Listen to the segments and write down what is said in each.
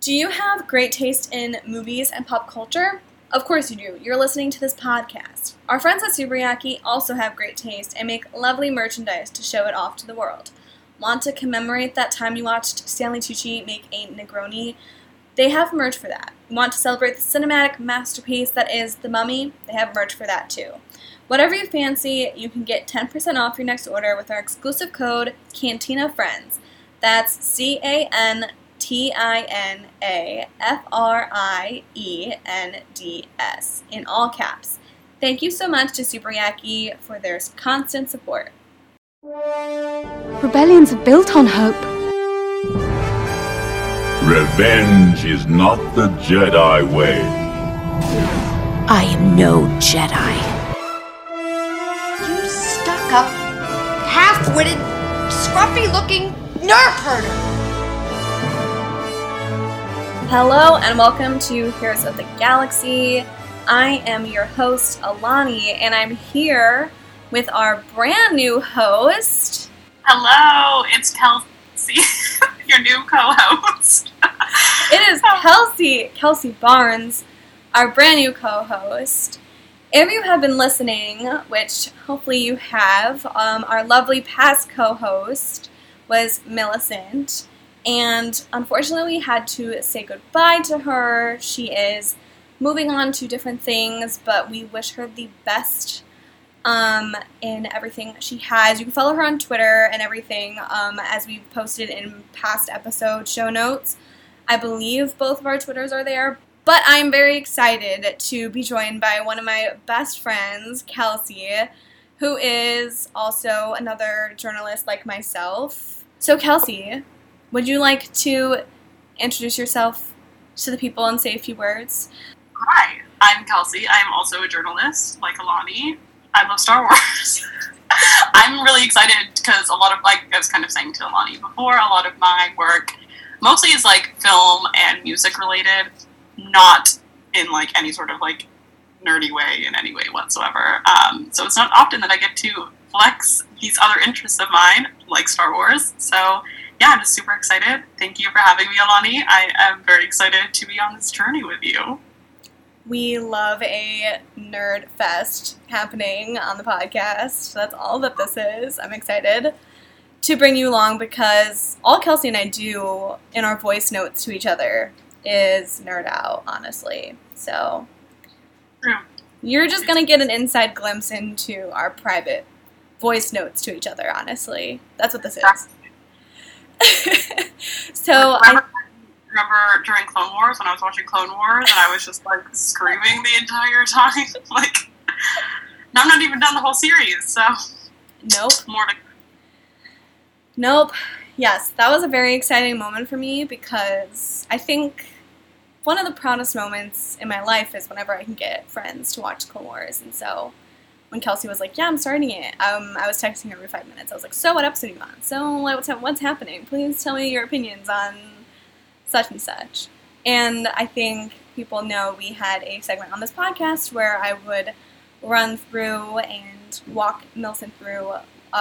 Do you have great taste in movies and pop culture? Of course you do. You're listening to this podcast. Our friends at Subarayaki also have great taste and make lovely merchandise to show it off to the world. Want to commemorate that time you watched Stanley Tucci make a Negroni? They have merch for that. Want to celebrate the cinematic masterpiece that is The Mummy? They have merch for that too. Whatever you fancy, you can get 10% off your next order with our exclusive code CANTINAFRIENDS. That's CANTINAFRIENDS in all caps. Thank you so much to Subarayaki for their constant support. Rebellions are built on hope. Revenge is not the Jedi way. I am no Jedi. You stuck-up, half-witted, scruffy-looking nerf herder! Hello and welcome to Heroes of the Galaxy. I am your host, Alani, and I'm here with our brand new host. Hello, it's Kelsey, your new co-host. It is Kelsey Barnes, our brand new co-host. If you have been listening, which hopefully you have, our lovely past co-host was Millicent, and unfortunately we had to say goodbye to her. She is moving on to different things, but we wish her the best in everything that she has. You can follow her on Twitter and everything, as we've posted in past episode show notes. I believe both of our Twitters are there, but I'm very excited to be joined by one of my best friends, Kelsey, who is also another journalist like myself. So Kelsey, would you like to introduce yourself to the people and say a few words? Hi, I'm Kelsey. I'm also a journalist, like Alani. I love Star Wars. I'm really excited because a lot of, like I was kind of saying to Alani before, a lot of my work mostly is like film and music related, not in like any sort of like nerdy way in any way whatsoever. So it's not often that I get to flex these other interests of mine, like Star Wars. So yeah, I'm just super excited. Thank you for having me, Alani. I am very excited to be on this journey with you. We love a nerd fest happening on the podcast. That's all that this is. I'm excited to bring you along because all Kelsey and I do in our voice notes to each other is nerd out, honestly. So True. You're just going to get an inside glimpse into our private voice notes to each other, honestly. That's what this is. So remember during Clone Wars when I was watching Clone Wars and I was just like screaming the entire time? Like, now I'm not even done the whole series, so. Nope. More to. Nope. Yes, that was a very exciting moment for me because I think one of the proudest moments in my life is whenever I can get friends to watch Clone Wars. And so when Kelsey was like, yeah, I'm starting it, I was texting her every 5 minutes. I was like, so what episode are you on? So what's happening? Please tell me your opinions on such and such. And I think people know we had a segment on this podcast where I would run through and walk Millicent through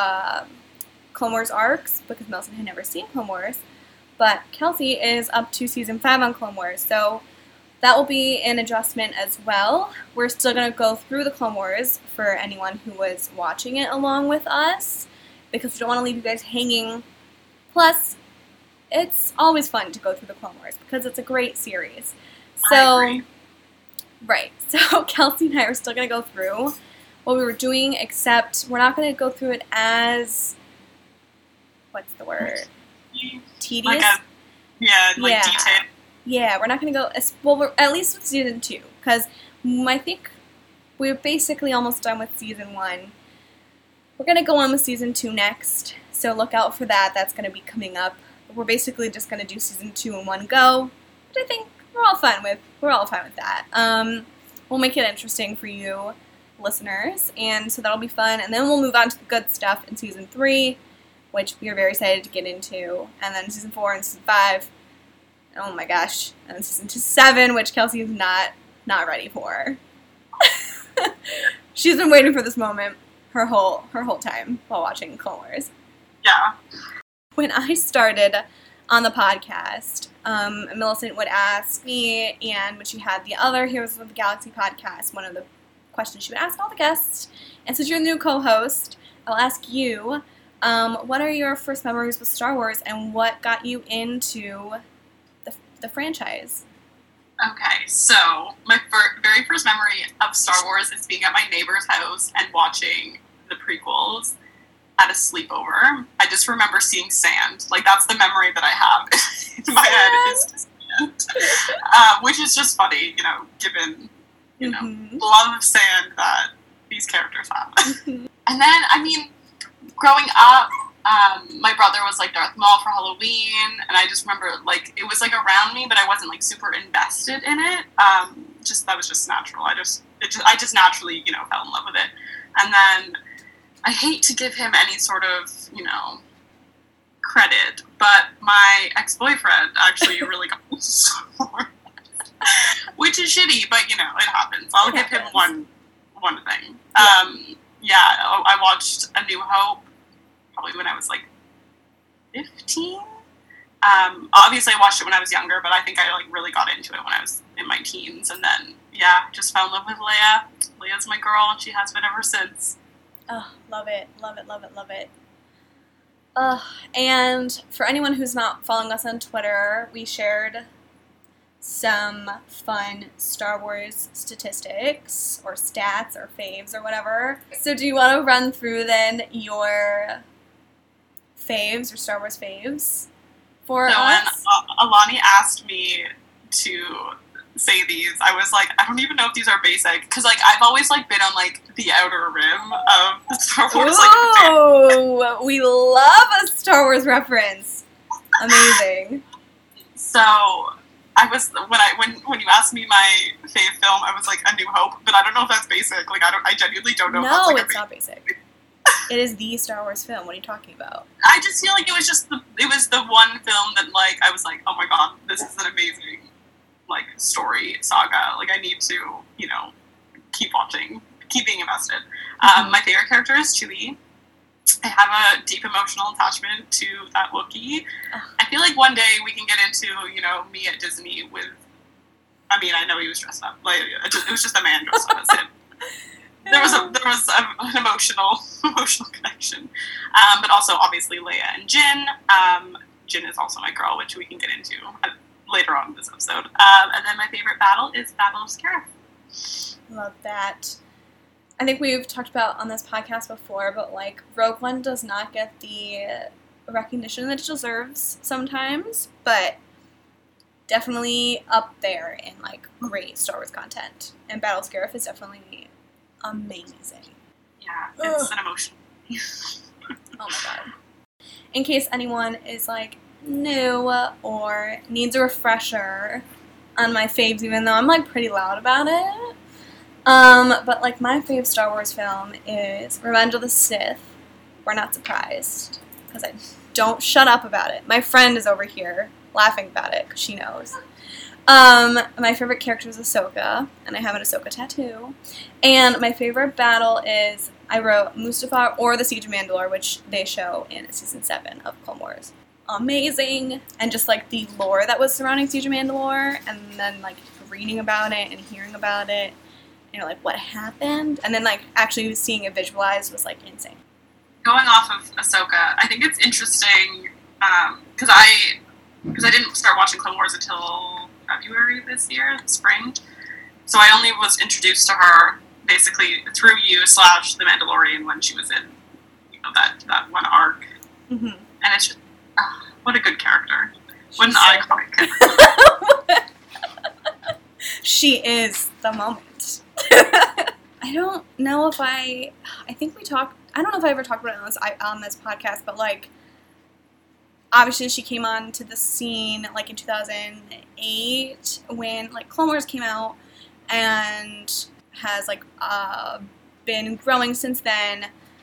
Clone Wars arcs because Millicent had never seen Clone Wars. But Kelsey is up to Season 5 on Clone Wars, so that will be an adjustment as well. We're still going to go through the Clone Wars for anyone who was watching it along with us because we don't want to leave you guys hanging. Plus, it's always fun to go through the Clone Wars because it's a great series. I agree. Right. So Kelsey and I are still going to go through what we were doing, except we're not going to go through it as, what's the word? Tedious? Detail. Yeah, we're not going to go, we're at least with Season 2, because I think we're basically almost done with Season 1. We're going to go on with Season 2 next, so look out for that. That's going to be coming up. We're basically just going to do Season 2 in one go, which I think we're all fine with. We're all fine with that. We'll make it interesting for you listeners, and so that'll be fun. And then we'll move on to the good stuff in Season 3, which we are very excited to get into. And then Season 4 and Season 5, oh my gosh. And then Season 7, which Kelsey is not ready for. She's been waiting for this moment her whole time while watching Clone Wars. Yeah. When I started on the podcast. Millicent would ask me, and when she had the other Heroes of the Galaxy podcast, one of the questions she would ask all the guests. And since you're the new co-host, I'll ask you, what are your first memories with Star Wars, and what got you into the franchise? Okay, so my very first memory of Star Wars is being at my neighbor's house and watching the prequels at a sleepover. I just remember seeing sand. Like, that's the memory that I have in my head is sand. Which is just funny, given, the love of sand that these characters have. And then, I mean, growing up, my brother was like Darth Maul for Halloween, and I just remember it was around me, but I wasn't super invested in it. That was just natural. I just naturally fell in love with it. And then I hate to give him any sort of credit, but my ex-boyfriend actually really got into Star Wars, which is shitty, but it happens. I'll give him one thing. I watched A New Hope probably when I was 15. Obviously I watched it when I was younger, but I think I really got into it when I was in my teens, and then just fell in love with Leia. Leia's my girl, and she has been ever since. Oh, love it, love it, love it, love it. And for anyone who's not following us on Twitter, we shared some fun Star Wars statistics or stats or faves or whatever. So do you want to run through then your faves or Star Wars faves for us? When Alani asked me to say these, I was like, I don't even know if these are basic, because I've always been on the outer rim of the Star Wars. Oh, we love a Star Wars reference. Amazing. So I was when you asked me my fave film, I was like A New Hope, but I don't know if that's basic. I genuinely don't know. No, if that's it's not basic. It is the Star Wars film. What are you talking about? I just feel it was just the one film that I was like, oh my god, this is an amazing story saga. I need to keep watching, keep being invested. My favorite character is Chewie. I have a deep emotional attachment to that Wookiee. I feel one day we can get into me at Disney with. I mean, I know he was dressed up. It was just a man dressed up as him. There was an emotional connection, but also obviously Leia and Jyn. Jyn is also my girl, which we can get into later on in this episode. And then my favorite battle is Battle of Scarif. Love that. I think we've talked about on this podcast before, but Rogue One does not get the recognition that it deserves sometimes, but definitely up there in great Star Wars content. And Battle of Scarif is definitely amazing. Yeah, it's an emotion. Oh my god. In case anyone is new or needs a refresher on my faves, even though I'm pretty loud about it. But my fave Star Wars film is Revenge of the Sith. We're not surprised, because I don't shut up about it. My friend is over here laughing about it, because she knows. My favorite character is Ahsoka, and I have an Ahsoka tattoo. And my favorite battle is, I wrote Mustafar or the Siege of Mandalore, which they show in season 7 of Clone Wars. Amazing. And just the lore that was surrounding Siege of Mandalore, and then reading about it and hearing about it, what happened, and then actually seeing it visualized was insane. Going off of Ahsoka, I think it's interesting because I didn't start watching Clone Wars until February this year, spring. So I only was introduced to her basically through you / The Mandalorian when she was in that one arc. Mm-hmm. And it's just what a good character. What an iconic character. She is the moment. I don't know if I don't know if I ever talked about it on this podcast, but obviously she came on to the scene in 2008 when Clone Wars came out, and has been growing since then.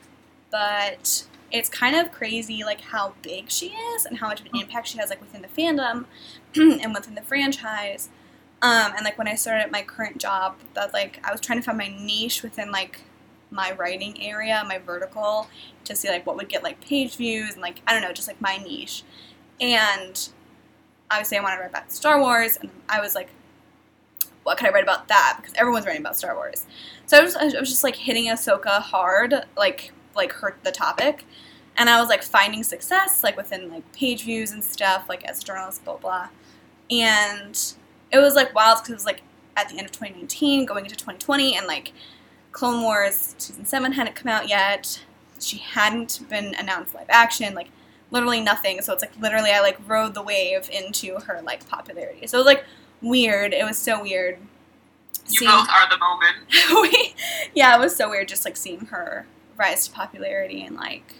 But it's kind of crazy how big she is and how much of an impact she has within the fandom and within the franchise. And when I started at my current job, that I was trying to find my niche within my writing area, my vertical, to see what would get page views and I don't know, just my niche. And obviously I wanted to write about Star Wars, and I was like, what could I write about that? Because everyone's writing about Star Wars. So I was just like hitting Ahsoka hard, like hurt the topic. And I was like finding success, like within like page views and stuff, like as a journalist, blah, blah. And it was like wild because it was like at the end of 2019, going into 2020, and like Clone Wars Season 7 hadn't come out yet. She hadn't been announced live action, like literally nothing. So it's like literally I like rode the wave into her like popularity. So it was like weird. It was so weird. You both are the moment. Yeah, it was so weird just like seeing her rise to popularity and like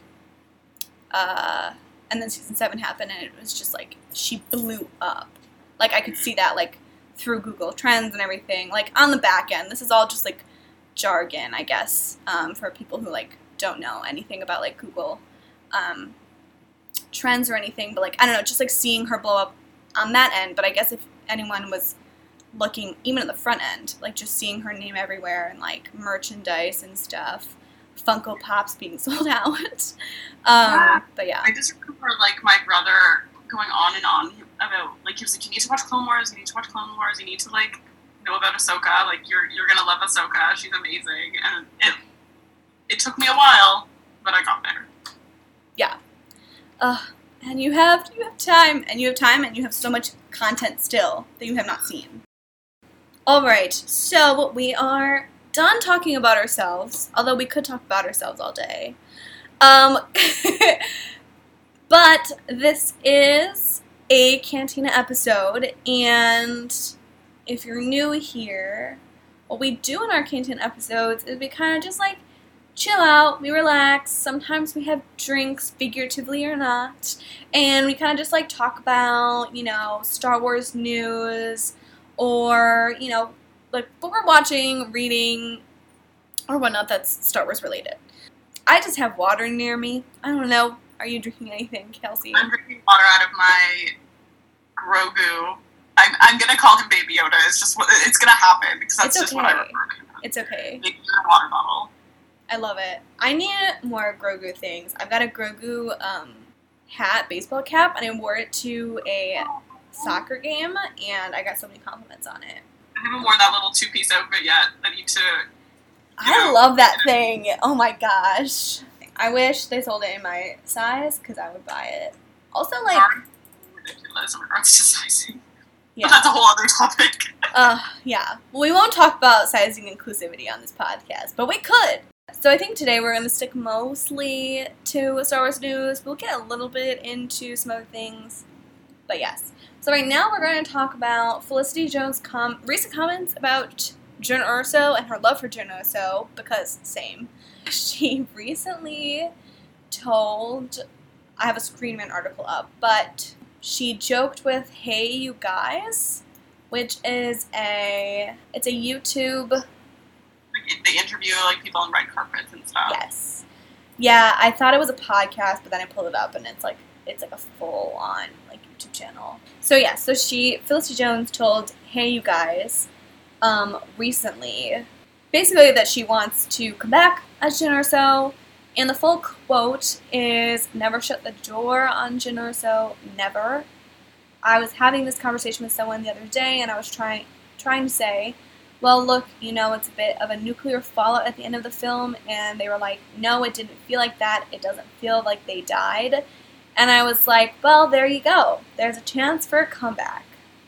and then Season 7 happened and it was just like she blew up. Like I could see that like through Google Trends and everything. Like on the back end, this is all just like jargon, I guess, for people who like don't know anything about like Google Trends or anything. But like I don't know, just like seeing her blow up on that end. But I guess if anyone was looking even at the front end, like just seeing her name everywhere and like merchandise and stuff, Funko Pops being sold out. But yeah, I just remember like my brother going on and on about like he was like, you need to watch Clone Wars, you need to watch Clone Wars, you need to like know about Ahsoka, like you're gonna love Ahsoka, she's amazing. And it took me a while, but I got there. Yeah. And you have time, and you have so much content still that you have not seen. Alright, so we are done talking about ourselves, although we could talk about ourselves all day. But this is a Cantina episode, and if you're new here, what we do in our Cantina episodes is we kind of just like chill out, we relax, sometimes we have drinks, figuratively or not, and we kind of just like talk about, you know, Star Wars news, or, you know, like what we're watching, reading, or whatnot that's Star Wars related. I just have water near me. I don't know. Are you drinking anything, Kelsey? I'm drinking water out of my Grogu. I'm gonna call him Baby Yoda. It's just it's gonna happen because that's just what I refer to him. It's okay. Baby Yoda water bottle. I love it. I need more Grogu things. I've got a Grogu hat, baseball cap, and I wore it to a soccer game, and I got so many compliments on it. I haven't worn that little two-piece outfit yet. I need to. I love that thing. Oh my gosh. I wish they sold it in my size because I would buy it. Also, like, ridiculous in regards to sizing. Yeah. But that's a whole other topic. Yeah. Well, we won't talk about sizing inclusivity on this podcast, but we could. So I think today we're going to stick mostly to Star Wars news. We'll get a little bit into some other things, but yes. So right now we're going to talk about Felicity Jones' recent comments about Jyn Erso and her love for Jyn Erso, because same. She recently told, I have a Screen Rant article up, but she joked with Hey You Guys, which is it's a YouTube. Like, they interview like people on red carpets and stuff. Yes. Yeah, I thought it was a podcast, but then I pulled it up and it's like a full on like YouTube channel. So yeah, so Felicity Jones told Hey You Guys recently, basically that she wants to come back as Jyn Erso, and the full quote is, "Never shut the door on Jyn Erso, never." I was having this conversation with someone the other day, and I was trying to say, well, look, you know, it's a bit of a nuclear fallout at the end of the film, and they were like, no, it didn't feel like that, it doesn't feel like they died, and I was like, well, there you go, there's a chance for a comeback.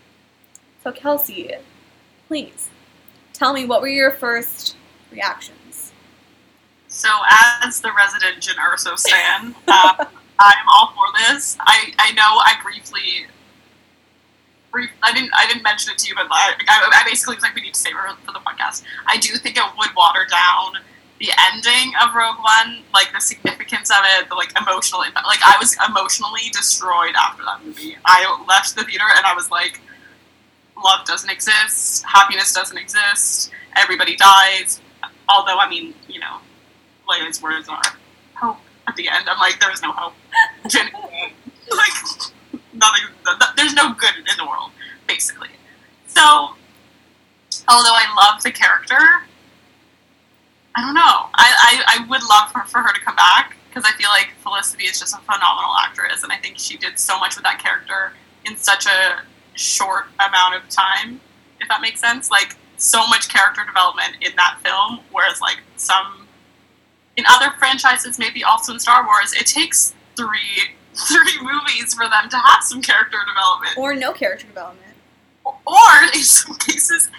So Kelsey, please, tell me, what were your first reactions? So, as the resident Jyn Erso stan, I'm all for this. I know I briefly, I didn't mention it to you, but I basically was like, we need to save her for the podcast. I do think it would water down the ending of Rogue One, like the significance of it, the like emotional impact. Like, I was emotionally destroyed after that movie. I left the theater and I was like, love doesn't exist, happiness doesn't exist, everybody dies. Although, I mean, you know, Leia's words are hope at the end. I'm like, there is no hope. Genuinely. Like, nothing, there's no good in the world, basically. So, although I love the character, I don't know. I would love for her to come back, because I feel like Felicity is just a phenomenal actress, and I think she did so much with that character in such a short amount of time, if that makes sense. Like, so much character development in that film, whereas, like, some in other franchises, maybe also in Star Wars, it takes three movies for them to have some character development. Or no character development. Or, in some cases,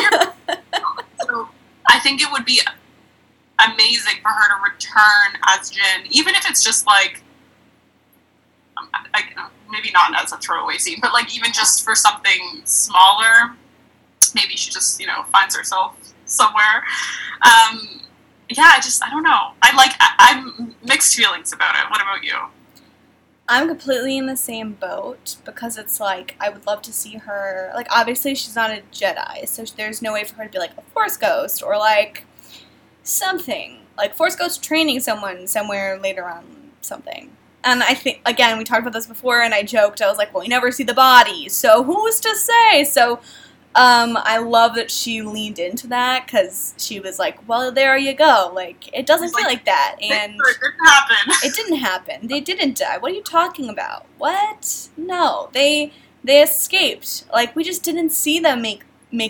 so I think it would be amazing for her to return as Jyn, even if it's just like, maybe not as a throwaway scene, but like even just for something smaller. Maybe she just, finds herself somewhere. I don't know. I'm mixed feelings about it. What about you? I'm completely in the same boat, because it's like, I would love to see her, like, obviously she's not a Jedi, so there's no way for her to be like a Force ghost, or like something, like Force ghost training someone somewhere later on, something. And I think, again, we talked about this before, and I joked, I was like, well, we never see the body, so who's to say? So, I love that she leaned into that, because she was like, well, there you go. Like, it doesn't feel like that. And it didn't happen. It didn't happen. They didn't die. What are you talking about? What? No. They escaped. Like, we just didn't see them make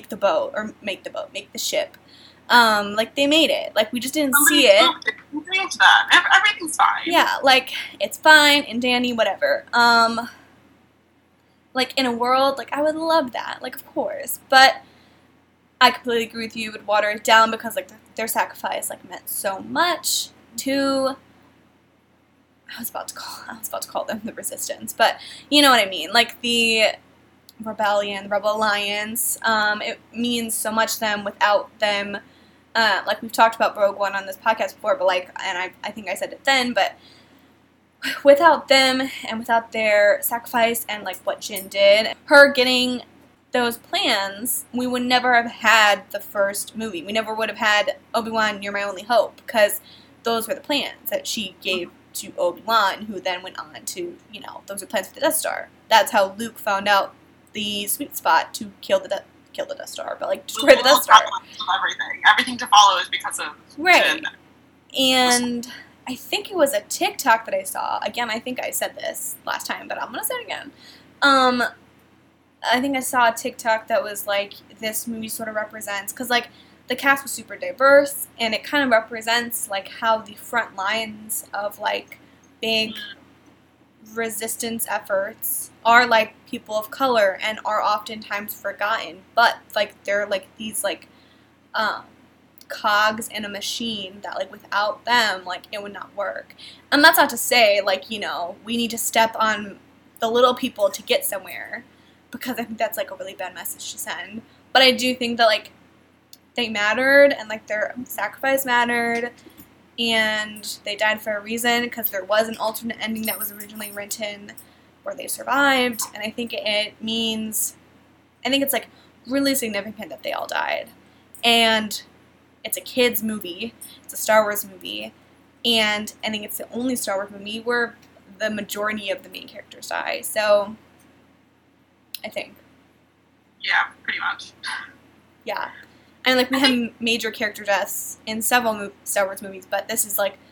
the ship. Like, they made it. Like, we just didn't see it. Everything's fine. Yeah, like, it's fine, and Danny, whatever. Like, in a world, like, I would love that, like, of course, but I completely agree with you, would water it down, because, like, their sacrifice, like, meant so much to, I was about to call them the Resistance, but you know what I mean, like, the rebellion, the Rebel Alliance, it means so much to them. Without them, like, we've talked about Rogue One on this podcast before, but, like, and I think I said it then, but without them and without their sacrifice and, like, what Jyn did, her getting those plans, we would never have had the first movie. We never would have had Obi-Wan, You're My Only Hope, because those were the plans that she gave to Obi-Wan, who then went on to, those were plans for the Death Star. That's how Luke found out the sweet spot to kill the Death Star, but, like, destroy the Death Star. Everything to follow is because of right. Jyn. And I think it was a TikTok that I saw. Again, I think I said this last time, but I'm going to say it again. I think I saw a TikTok that was like, this movie sort of represents, because, like, the cast was super diverse, and it kind of represents, like, how the front lines of, like, big resistance efforts are, like, people of color and are oftentimes forgotten, but, like, they're, like, these, like, cogs in a machine that, like, without them, like, it would not work. And that's not to say, like, we need to step on the little people to get somewhere, because I think that's, like, a really bad message to send. But I do think that, like, they mattered, and, like, their sacrifice mattered, and they died for a reason, because there was an alternate ending that was originally written where they survived, and I think it's, like, really significant that they all died. And it's a kid's movie, it's a Star Wars movie, and I think it's the only Star Wars movie where the majority of the main characters die, so I think. Yeah, pretty much. Yeah. And, like, we have major character deaths in several Star Wars movies, but this is, like,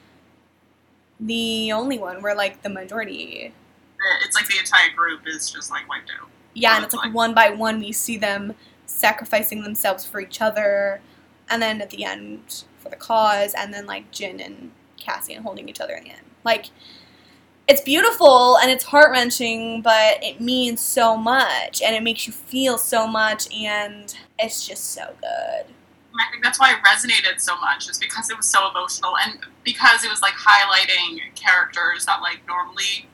the only one where, like, the majority... It's like the entire group is just, like, wiped out. Yeah, and it's, like, one by one we see them sacrificing themselves for each other, and then at the end for the cause, and then, like, Jyn and Cassian holding each other in the end. Like, it's beautiful, and it's heart-wrenching, but it means so much, and it makes you feel so much, and it's just so good. I think that's why it resonated so much, is because it was so emotional, and because it was, like, highlighting characters that, like, normally,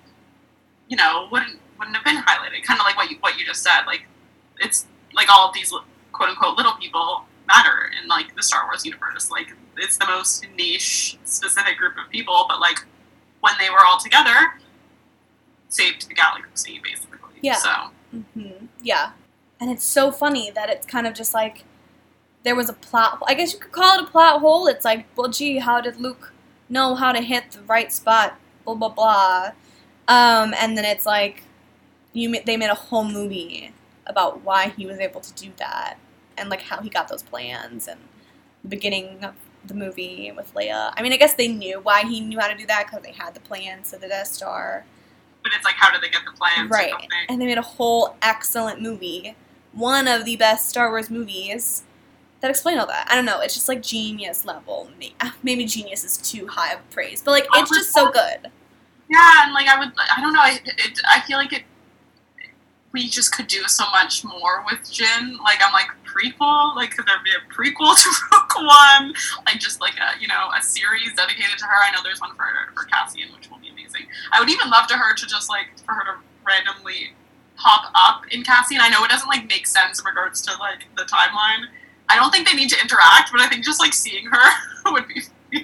wouldn't have been highlighted. Kind of like what you just said. Like, it's, like, all of these quote-unquote little people matter in, like, the Star Wars universe. Like, it's the most niche, specific group of people, but, like, when they were all together, saved the galaxy, basically. Yeah. So. Mm-hmm. Yeah. And it's so funny that it's kind of just, like, there was a plot, I guess you could call it a plot hole. It's like, well, gee, how did Luke know how to hit the right spot, blah, blah, blah. And then it's like, they made a whole movie about why he was able to do that, and, like, how he got those plans, and the beginning of the movie with Leia. I mean, I guess they knew why he knew how to do that because they had the plans of the Death Star. But it's like, how did they get the plans? Right. And they made a whole excellent movie. One of the best Star Wars movies that explain all that. I don't know. It's just like genius level. Maybe genius is too high of praise, but like it's just so good. Yeah, and like I don't know. I feel like we just could do so much more with Jyn. Like I'm like prequel. Like could there be a prequel to Rogue One? Like just like a series dedicated to her. I know there's one for Cassian, which will be amazing. I would even love for her to randomly pop up in Cassian. I know it doesn't like make sense in regards to like the timeline. I don't think they need to interact, but I think just like seeing her would be funny.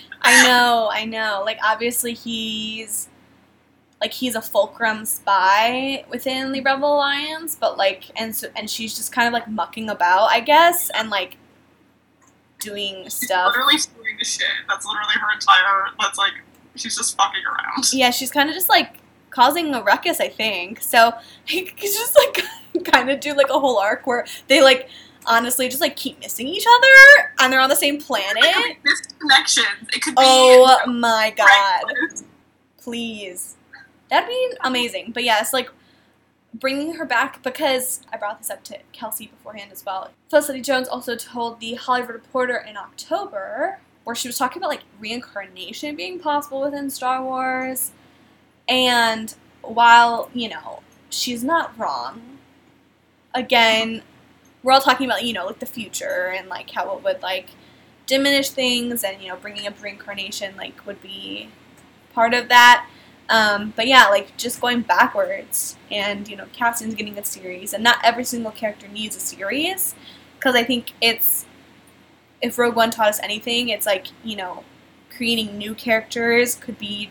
I know. Like obviously he's a fulcrum spy within the Rebel Alliance, but like and she's just kind of like mucking about, I guess, and like doing stuff. Literally doing the shit. That's literally her entire. That's like she's just fucking around. Yeah, she's kind of just like causing a ruckus, I think. So he could just like kind of do like a whole arc where they like honestly just like keep missing each other and they're on the same planet. It could be disconnections. It could be. Oh my god! Please, that'd be amazing. But yes, like bringing her back, because I brought this up to Kelsey beforehand as well. Felicity Jones also told the Hollywood Reporter in October, where she was talking about like reincarnation being possible within Star Wars. And while, she's not wrong, again, we're all talking about, like the future and like how it would like diminish things and, bringing up reincarnation like would be part of that. But yeah, like just going backwards and, Cassian's getting a series and not every single character needs a series, because I think if Rogue One taught us anything, it's like, creating new characters could be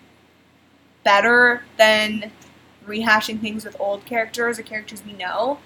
better than rehashing things with old characters or characters we know.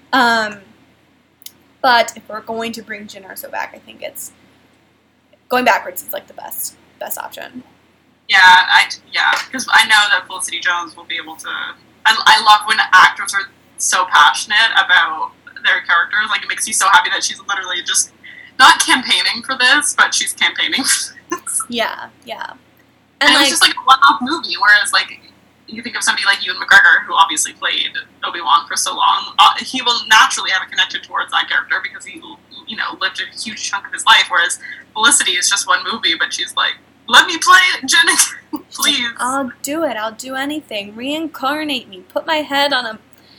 But if we're going to bring Jyn Erso back, I think it's going backwards is like the best option. Yeah, because I know that Felicity Jones will be able to. I love when actors are so passionate about their characters. Like it makes you so happy that she's literally just not campaigning for this, but she's campaigning for this. Yeah. And it was just like a one-off movie, whereas like you think of somebody like Ewan McGregor, who obviously played Obi-Wan for so long, he will naturally have a connection towards that character because he, lived a huge chunk of his life, whereas Felicity is just one movie, but she's like, let me play Jyn, please. I'll do it. I'll do anything. Reincarnate me. Put my head on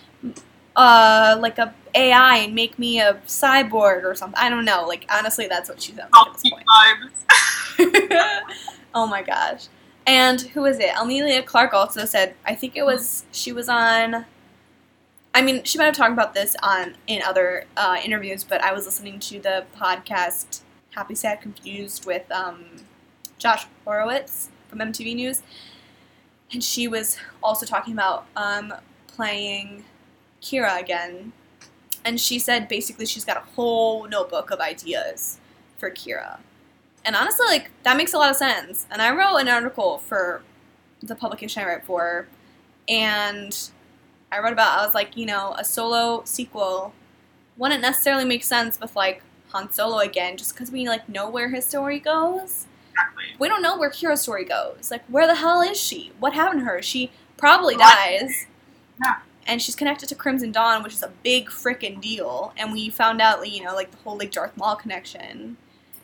a AI and make me a cyborg or something. I don't know. Like, honestly, that's what she sounds like at this point. Vibes. Oh my gosh. And who is it? Emilia Clarke also said, I think she was on, I mean, she might have talked about this in other interviews, but I was listening to the podcast Happy, Sad, Confused with Josh Horowitz from MTV News. And she was also talking about playing Kira again. And she said basically she's got a whole notebook of ideas for Kira. And honestly, like, that makes a lot of sense. And I wrote an article for the publication I write for, and I was like, a solo sequel wouldn't necessarily make sense with, like, Han Solo again, just because we, like, know where his story goes. Exactly. We don't know where Kira's story goes. Like, where the hell is she? What happened to her? She probably dies. Yeah. And she's connected to Crimson Dawn, which is a big frickin' deal. And we found out, like, the whole, like, Darth Maul connection.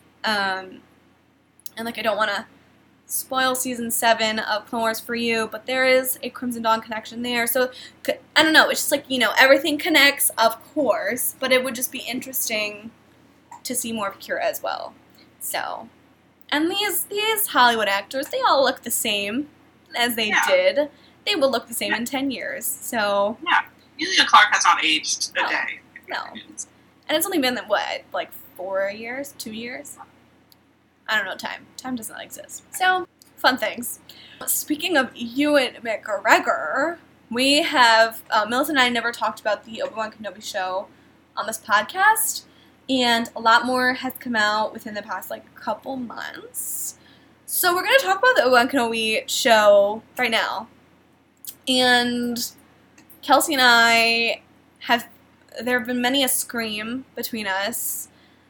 And, like, I don't want to spoil Season 7 of Clone Wars for you, but there is a Crimson Dawn connection there. So, I don't know. It's just, like, everything connects, of course, but it would just be interesting to see more of Kira as well. So, and these Hollywood actors, they all look the same as they did. They will look the same in 10 years. So, yeah. Emilia Clarke has not aged a day. No. And it's only been, like 4 years? 2 years? I don't know time. Time does not exist. So, fun things. Speaking of Ewan McGregor, we have, Millicent and I never talked about the Obi-Wan Kenobi show on this podcast, and a lot more has come out within the past, like, couple months. So we're going to talk about the Obi-Wan Kenobi show right now. And Kelsey and I there have been many a scream between us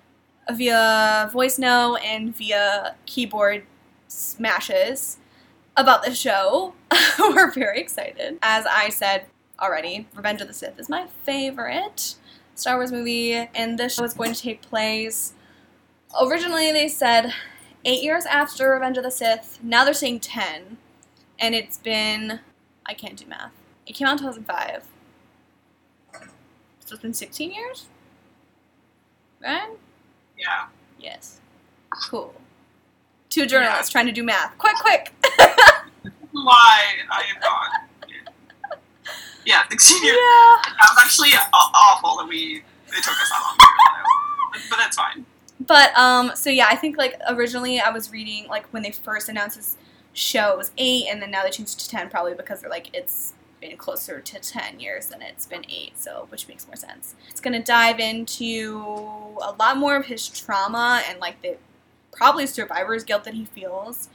via voice note and via keyboard smashes about the show. We're very excited. As I said already, Revenge of the Sith is my favorite Star Wars movie, and this show is going to take place, originally they said 8 years after Revenge of the Sith. Now they're saying 10, and it's been, I can't do math. It came out in 2005. So it's been 16 years? Right? Yeah. Yes. Cool. Two journalists trying to do math. Quick! Why I am not. Yeah, 16 years. Yeah. That was actually awful that it took us that long. But that's fine. But, so yeah, I think, like, originally I was reading, like, when they first announced this show, it was 8, and then now they changed it to 10, probably because they're like, it's been closer to 10 years than it's been 8, so, which makes more sense. It's gonna dive into a lot more of his trauma and, like, the probably survivor's guilt that he feels.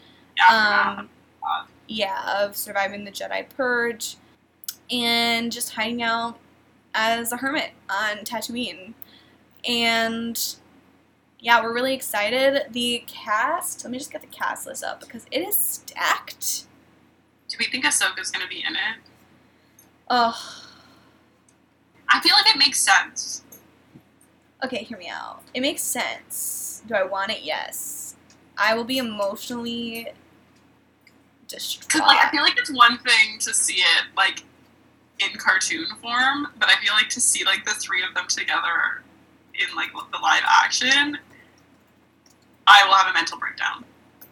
Of surviving the Jedi Purge, and just hiding out as a hermit on Tatooine. And yeah, we're really excited. The cast, let me just get the cast list up because it is stacked. Do we think Ahsoka's going to be in it? Ugh. I feel like it makes sense. Okay, hear me out. It makes sense. Do I want it? Yes. I will be emotionally distraught. Because, like, I feel like it's one thing to see it, like, in cartoon form, but I feel like to see, like, the three of them together in, like, the live action, I will have a mental breakdown.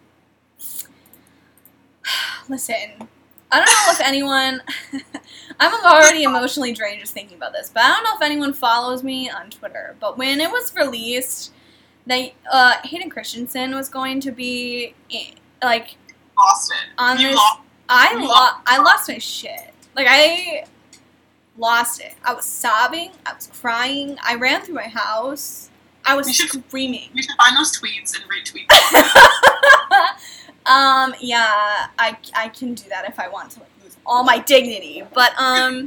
Listen, I don't know if anyone... I'm already emotionally drained just thinking about this, but I don't know if anyone follows me on Twitter, but when it was released that Hayden Christensen was going to be, like... Lost it. On you this, lost I lost my shit. Like, I lost it. I was sobbing. I was crying. I ran through my house. I was screaming. We should find those tweets and retweet them. Yeah, I can do that if I want to, like, lose all my dignity. But, I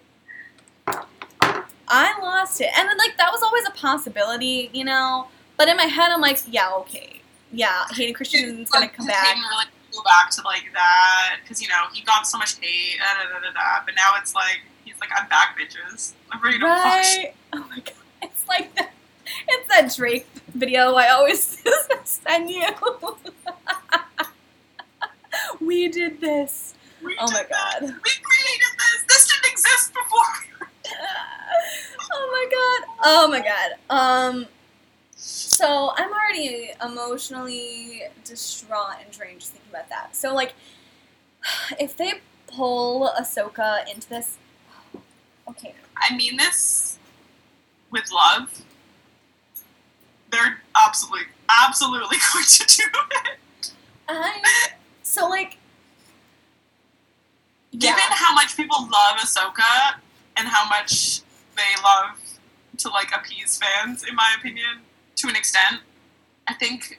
lost it. And then, like, that was always a possibility, you know? But in my head, I'm like, yeah, okay. Yeah, Hayden Christensen's gonna come back. Hayden really go back to, like, that, because, you know, he got so much hate, but now it's like, he's like, I'm back, bitches. I'm ready to Right? Oh my god. It's like it's that Drake video I always send you. We did this. Oh my god. We created this! This didn't exist before! Oh my god. So I'm already emotionally distraught and drained just thinking about that. So, like, if they pull Ahsoka into this, okay. I mean this with love. They're absolutely going to do it. So, like, given how much people love Ahsoka and how much they love to, like, appease fans, in my opinion, to an extent, I think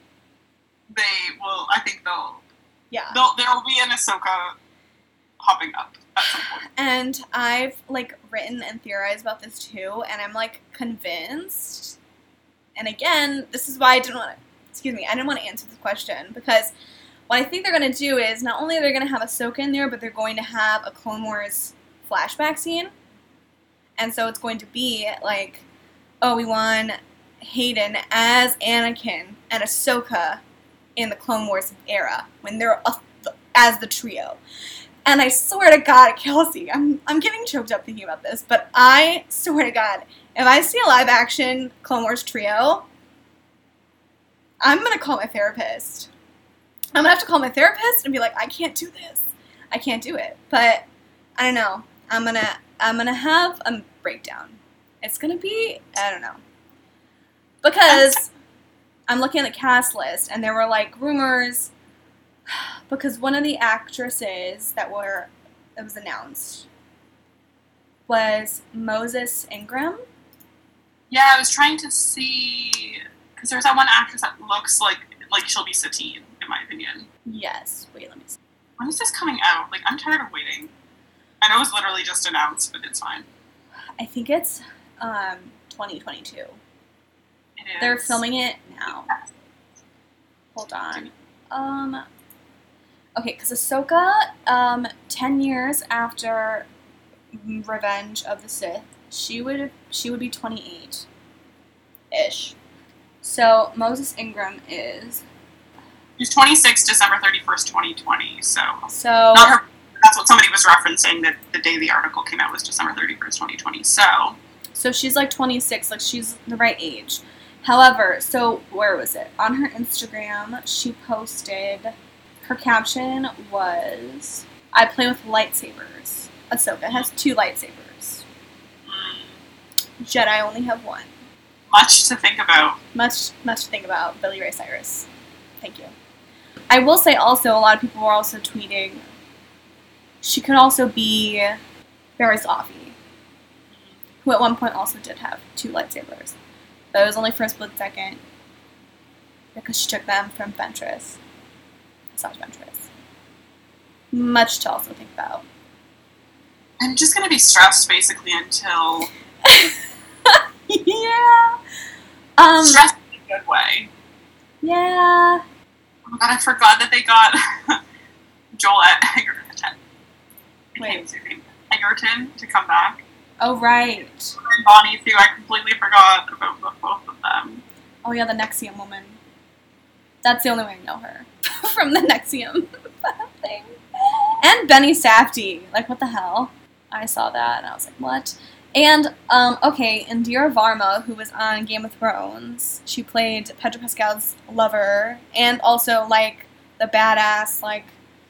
they'll there will be an Ahsoka popping up at some point. And I've, like, written and theorized about this too, and I'm, like, convinced. And again, this is why I didn't want to answer this question, because what I think they're going to do is not only are they going to have Ahsoka in there, but they're going to have a Clone Wars flashback scene. And so it's going to be like, Obi-Wan, Hayden as Anakin, and Ahsoka in the Clone Wars era when they're as the trio. And I swear to God, Kelsey, I'm getting choked up thinking about this, but I swear to God, if I see a live action Clone Wars trio, I'm gonna call my therapist. I'm gonna have to call my therapist and be like, I can't do this. I can't do it. But I don't know. I'm gonna have a breakdown. It's gonna be, I don't know. Because I'm looking at the cast list, and there were, like, rumors, because one of the actresses that was announced was Moses Ingram. Yeah, I was trying to see, because there's that one actress that looks like she'll be Satine, in my opinion. Yes. Wait, let me see. When is this coming out? Like, I'm tired of waiting. I know it was literally just announced, but it's fine. I think it's 2022. They're filming it now. Hold on. Okay, because Ahsoka, 10 years after Revenge of the Sith, she would be 28-ish. So Moses Ingram is... She's 26, December 31st, 2020, so... Not her... That's what somebody was referencing, that the day the article came out was December 31st, 2020, so... So she's like 26, like she's the right age. However, so where was it? On her Instagram, she posted... Her caption was, I play with lightsabers. Ahsoka has 2 lightsabers. Jedi only have 1. Much to think about. Much to think about, Billy Ray Cyrus. Thank you. I will say also, a lot of people were also tweeting, she could also be Barriss Offee, who at one point also did have 2 lightsabers. But it was only for a split second, because she took them from Ventress. Asajj Ventress. Much to also think about. I'm just going to be stressed, basically, until... Yeah. Stressed in a good way. Yeah. Oh my god, I forgot that they got Joel Egerton to come back. Oh, right. And Bonnie, too. I completely forgot about both of them. Oh, yeah, the Nexium woman. That's the only way I know her. From the Nexium thing. And Benny Safdie. Like, what the hell? I saw that, and I was like, what? And, okay, Indira Varma, who was on Game of Thrones, she played Pedro Pascal's lover, and also, like, the badass, like,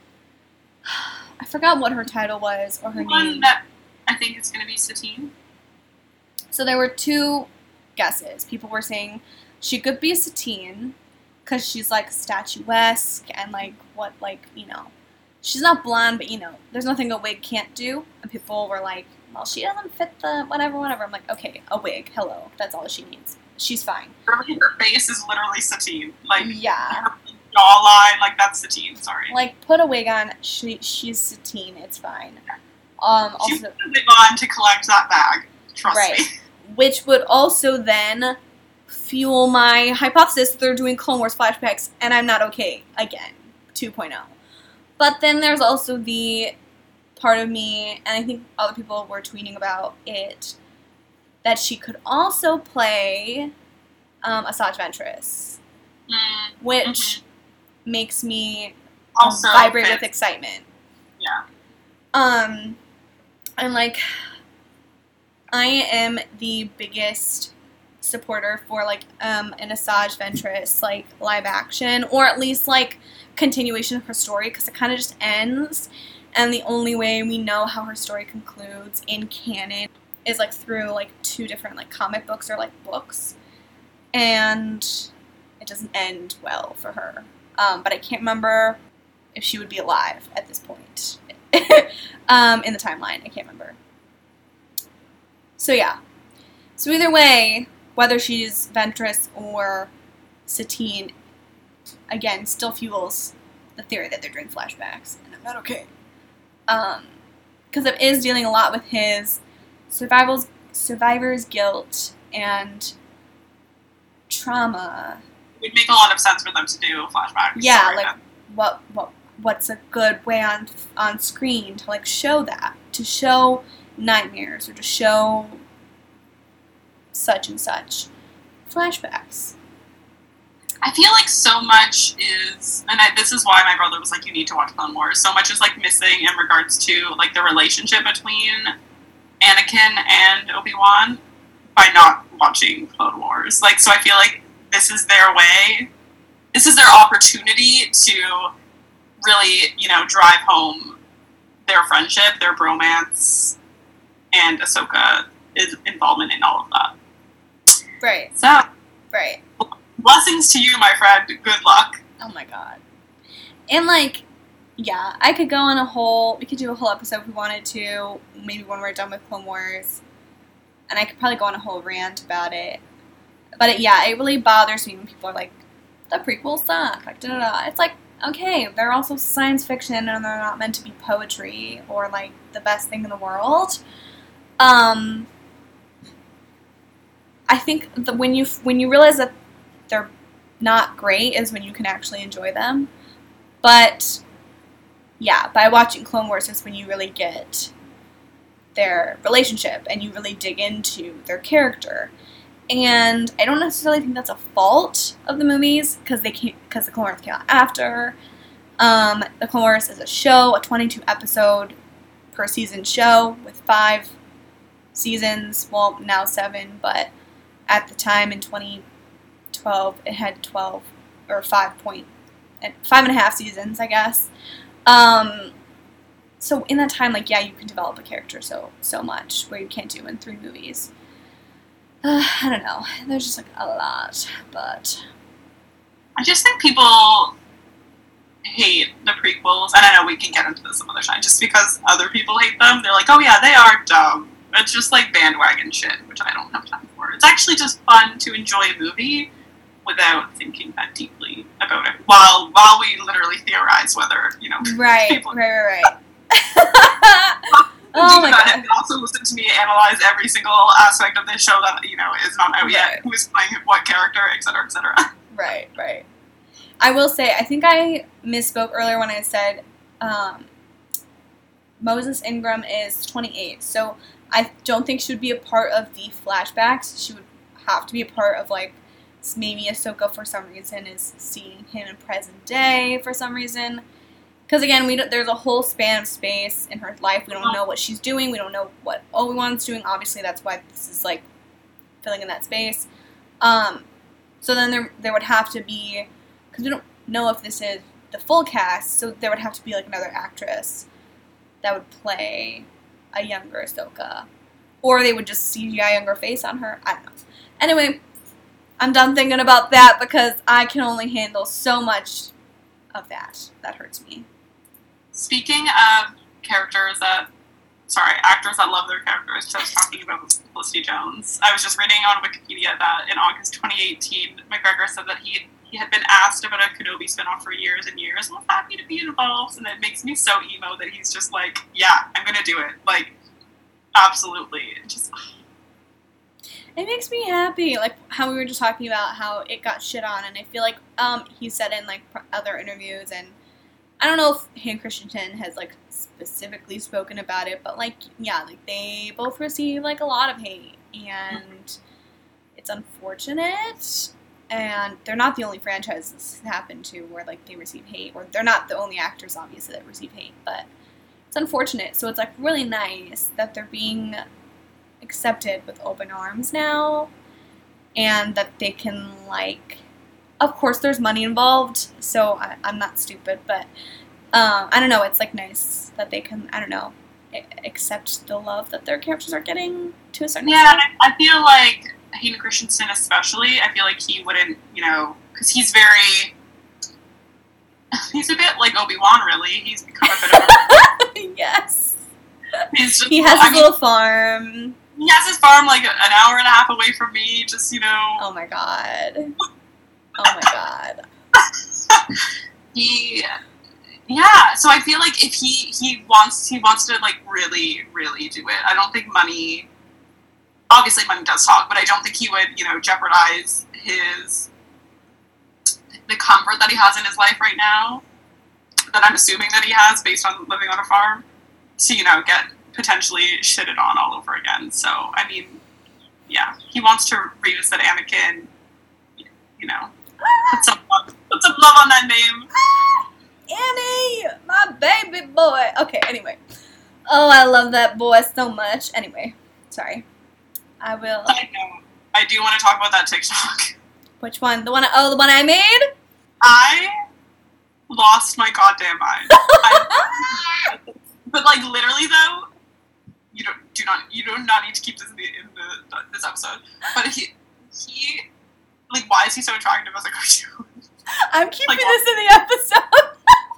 I forgot what her title was, or her name. That I think it's going to be Satine. So there were 2 guesses. People were saying she could be Satine, because she's, like, statuesque, and, like, what, like, you know, she's not blonde, but, you know, there's nothing a wig can't do, and people were like, well, she doesn't fit the whatever. I'm like, okay, a wig, hello, that's all she needs. She's fine. Her face is literally Satine. Like, yeah. Her jawline, like, that's Satine, sorry. Like, put a wig on, she's Satine, it's fine. Also, she put a wig on to collect that bag, trust me. Which would also then fuel my hypothesis that they're doing Clone Wars flashbacks, and I'm not okay, again, 2.0. But then there's also the part of me, and I think other people were tweeting about it, that she could also play Asajj Ventress, which makes me also vibrate with excitement. Yeah. And like, I am the biggest supporter for like an Asajj Ventress like live action, or at least like continuation of her story, because it kind of just ends. And the only way we know how her story concludes in canon is, like, through, like, 2 different, like, comic books or, like, books. And it doesn't end well for her. But I can't remember if she would be alive at this point. In the timeline. I can't remember. So, yeah. So, either way, whether she's Ventress or Satine, again, still fuels the theory that they're doing flashbacks. And I'm not okay. Because it is dealing a lot with his survivor's guilt and trauma. It would make a lot of sense for them to do flashbacks. Yeah, like what's a good way on screen to like show that, to show nightmares or to show such and such flashbacks. I feel like so much is, and this is why my brother was like, you need to watch Clone Wars, so much is like missing in regards to like the relationship between Anakin and Obi-Wan by not watching Clone Wars. Like, so I feel like this is their way, this is their opportunity to really, you know, drive home their friendship, their bromance, and Ahsoka's involvement in all of that. Right. So. Right. Blessings to you, my friend. Good luck. Oh my god. And like, yeah, I could go on we could do a whole episode if we wanted to, maybe when we're done with Clone Wars. And I could probably go on a whole rant about it. But it really bothers me when people are like, the prequels suck, like, da-da-da. It's like, okay, they're also science fiction and they're not meant to be poetry or like the best thing in the world. I I think when you realize that they're not great is when you can actually enjoy them. But yeah, by watching Clone Wars is when you really get their relationship and you really dig into their character. And I don't necessarily think that's a fault of the movies because the Clone Wars came out after. The Clone Wars is a show, a 22 episode per season show with 5 seasons. Well, now 7, but at the time in 2012 it had 12 or 5.5 seasons, I guess. So in that time, like, yeah, you can develop a character so much where you can't do in 3 movies. I don't know. There's just, like, a lot, but... I just think people hate the prequels, and I know we can get into this some other time, just because other people hate them. They're like, oh yeah, they are dumb. It's just, like, bandwagon shit, which I don't have time for. It's actually just fun to enjoy a movie without thinking that deeply about it, while we literally theorize whether, you know... Right. Oh my god! And also listen to me analyze every single aspect of this show that, you know, is not out yet. Who's playing what character, etc., etc. Right. I will say, I think I misspoke earlier when I said Moses Ingram is 28. So I don't think she would be a part of the flashbacks. She would have to be a part of, like, maybe Ahsoka for some reason is seeing him in present day for some reason. Because, again, there's a whole span of space in her life. We don't know what she's doing. We don't know what Obi-Wan's doing. Obviously, that's why this is, like, filling in that space. So then there would have to be... Because we don't know if this is the full cast, so there would have to be, like, another actress that would play a younger Ahsoka. Or they would just CGI younger face on her. I don't know. Anyway, I'm done thinking about that because I can only handle so much of that. That hurts me. Speaking of actors that love their characters, just talking about Felicity Jones, I was just reading on Wikipedia that in August 2018, McGregor said that he had been asked about a Kenobi spinoff for years and years and was happy to be involved, and it makes me so emo that he's just like, yeah, I'm gonna do it. Like, absolutely. Just... It makes me happy, like how we were just talking about how it got shit on, and I feel like he said in, like, other interviews, and I don't know if Hayden Christensen has, like, specifically spoken about it, but, like, yeah, like, they both receive, like, a lot of hate, and it's unfortunate, and they're not the only franchises this happened to where, like, they receive hate, or they're not the only actors, obviously, that receive hate, but it's unfortunate, so it's, like, really nice that they're being accepted with open arms now, and that they can, like... Of course, there's money involved, so I'm not stupid, but I don't know, it's, like, nice that they can, I don't know, accept the love that their characters are getting to a certain extent. Yeah, I feel like Hayden Christensen especially, I feel like he wouldn't, you know, because he's a bit like Obi-Wan, really. He's become a bit of a... Yes. He has his little farm. He has his farm, like, an hour and a half away from me, just, you know... Oh my god. Oh my god. Yeah, so I feel like if he wants to, like, really, really do it. I don't think money, obviously money does talk, but I don't think he would, you know, jeopardize the comfort that he has in his life right now, that I'm assuming that he has based on living on a farm, to, you know, get potentially shitted on all over again. So, I mean, yeah, he wants to revisit Anakin, you know. Put some love on that name. Annie, my baby boy. Okay, anyway. Oh, I love that boy so much. Anyway, sorry. I will. I know. I do want to talk about that TikTok. Which one? The one I made? I lost my goddamn mind. But, like, literally though, you do not need to keep this in this episode. But he like, why is he so attractive as a cartoon? I'm keeping this in the episode.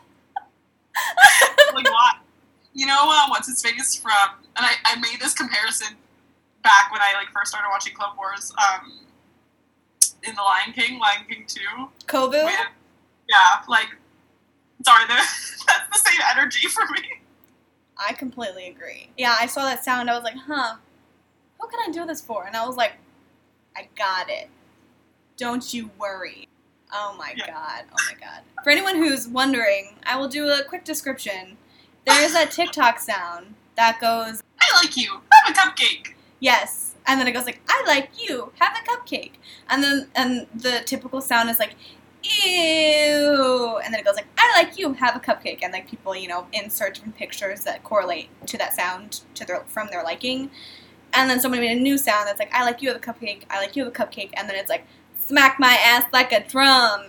Like, why? You know, what's his face from? And I made this comparison back when I, like, first started watching Clone Wars. In the Lion King 2. Kovu? Yeah, like, sorry, that's the same energy for me. I completely agree. Yeah, I saw that sound. I was like, huh, who can I do this for? And I was like, I got it. Don't you worry. Oh my god. For anyone who's wondering, I will do a quick description. There is a TikTok sound that goes, I like you. Have a cupcake. yes. And then it goes like, I like you. Have a cupcake. And the typical sound is like, ew. And then it goes like, I like you. Have a cupcake. And like people, insert different pictures that correlate to that sound from their liking. And then somebody made a new sound that's like, I like you. Have a cupcake. I like you. Have a cupcake. And then it's like, smack my ass like a drum.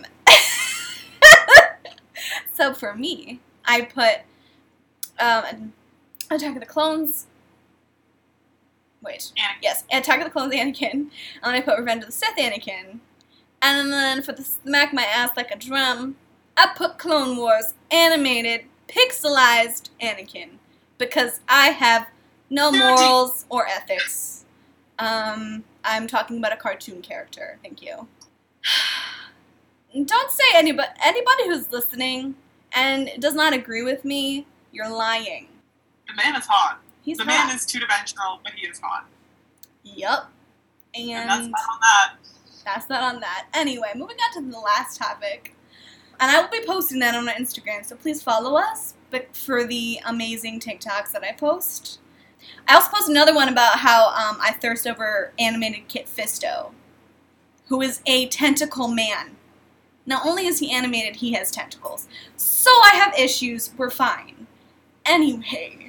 So for me, I put Attack of the Clones. Wait. Anakin. Yes, Attack of the Clones Anakin. And then I put Revenge of the Sith Anakin. And then for the smack my ass like a drum, I put Clone Wars animated, pixelized Anakin. Because I have no morals or ethics. I'm talking about a cartoon character. Thank you. Don't say anybody who's listening and does not agree with me, you're lying. The man is hot. He's the hot. man is two-dimensional, but he is hot. Yup. And that's And not on that. that's not on that. Anyway, moving on to the last topic. And I will be posting that on our Instagram, so please follow us but for the amazing TikToks that I post. I also posted another one about how I thirst over animated Kit Fisto, who is a tentacle man. Not only is he animated, he has tentacles. So I have issues. We're fine. Anyway.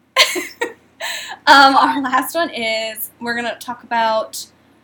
Our last one is, we're going to talk about,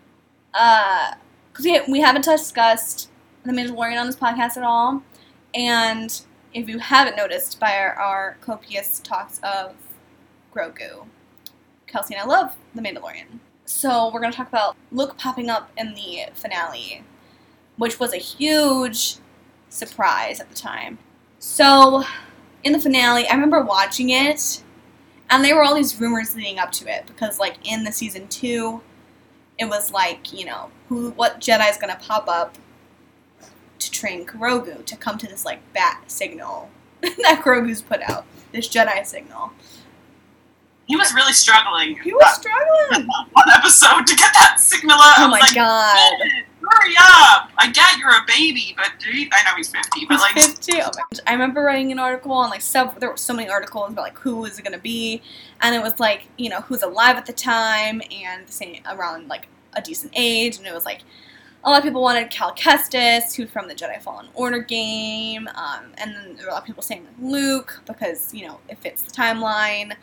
because we haven't discussed The Mandalorian on this podcast at all. And if you haven't noticed by our copious talks of Grogu, Kelsey and I love The Mandalorian. So we're going to talk about Luke popping up in the finale, which was a huge surprise at the time. So, in the finale, I remember watching it, and there were all these rumors leading up to it, because, like, in the season 2, it was like, what Jedi's gonna pop up to train Grogu to come to this, like, bat signal that Grogu's put out, this Jedi signal. He was really struggling. He was struggling! One episode to get that signal out. Oh my god. Hurry up! I get you're a baby, but I know he's 50, but like... 50. Oh my gosh. I remember writing an article, and there were so many articles about like who was it gonna be, and it was like, who's alive at the time, and around like a decent age, and it was like a lot of people wanted Cal Kestis, who's from the Jedi Fallen Order game, and then there were a lot of people saying like Luke, because, it fits the timeline.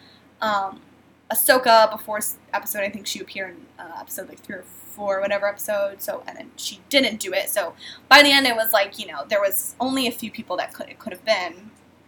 Ahsoka, before episode, I think she appeared in episode like 3 or 4, whatever episode, and then she didn't do it, so by the end it was like, there was only a few people that it could have been.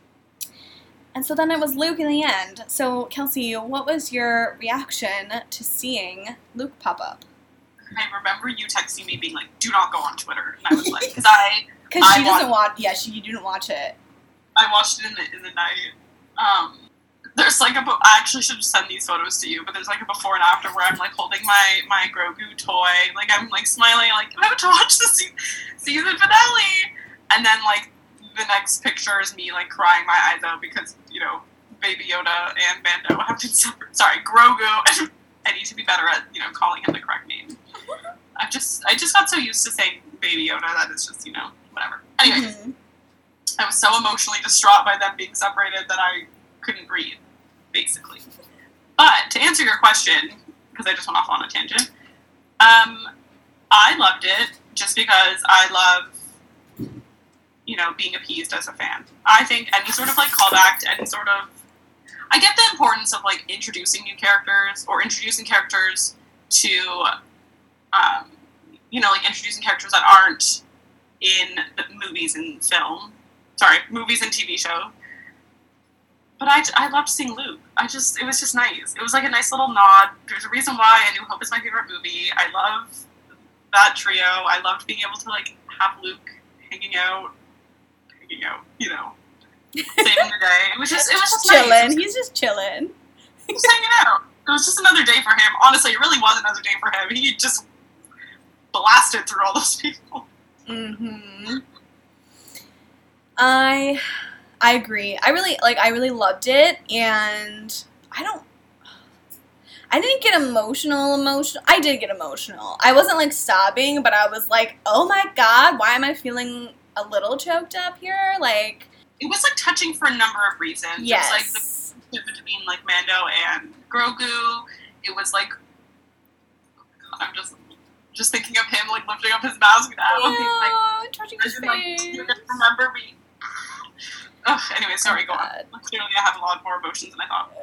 And so then it was Luke in the end. So, Kelsey, what was your reaction to seeing Luke pop up? I remember you texting me being like, do not go on Twitter. And I was like, because she doesn't watch, she didn't watch it. I watched it in the night. There's like I actually should send these photos to you, but there's like a before and after where I'm like holding my Grogu toy, like I'm like smiling, like I'm about to watch the season finale, and then like the next picture is me like crying my eyes out because Baby Yoda and Mando have been separate. Sorry, Grogu. I need to be better at calling him the correct name. I just got so used to saying Baby Yoda that it's just whatever. Anyway, I was so emotionally distraught by them being separated that I couldn't breathe, basically. But to answer your question, because I just went off on a tangent, I loved it just because I love, being appeased as a fan. I think any sort of like callback to any sort of, I get the importance of like introducing new characters or introducing characters to, like introducing characters that aren't in the movies and movies and TV show. But I loved seeing Luke. It was just nice. It was like a nice little nod. There's a reason why A New Hope is my favorite movie. I love that trio. I loved being able to like have Luke hanging out, saving the day. It was just chilling. Nice. He's just chilling. He was hanging out. It was just another day for him. Honestly, it really was another day for him. He just blasted through all those people. Mm-hmm. I really loved it, and I I didn't get emotional. I did get emotional. I wasn't, like, sobbing, but I was like, oh my god, why am I feeling a little choked up here? Like... It was, like, touching for a number of reasons. Yes. It was, like, the between, like, Mando and Grogu. It was, like... I'm just thinking of him, like, lifting up his mask now. Yeah, He's, like, touching his face. You remember me. Ugh, anyway, sorry, go on. God. Clearly I have a lot more emotions than I thought.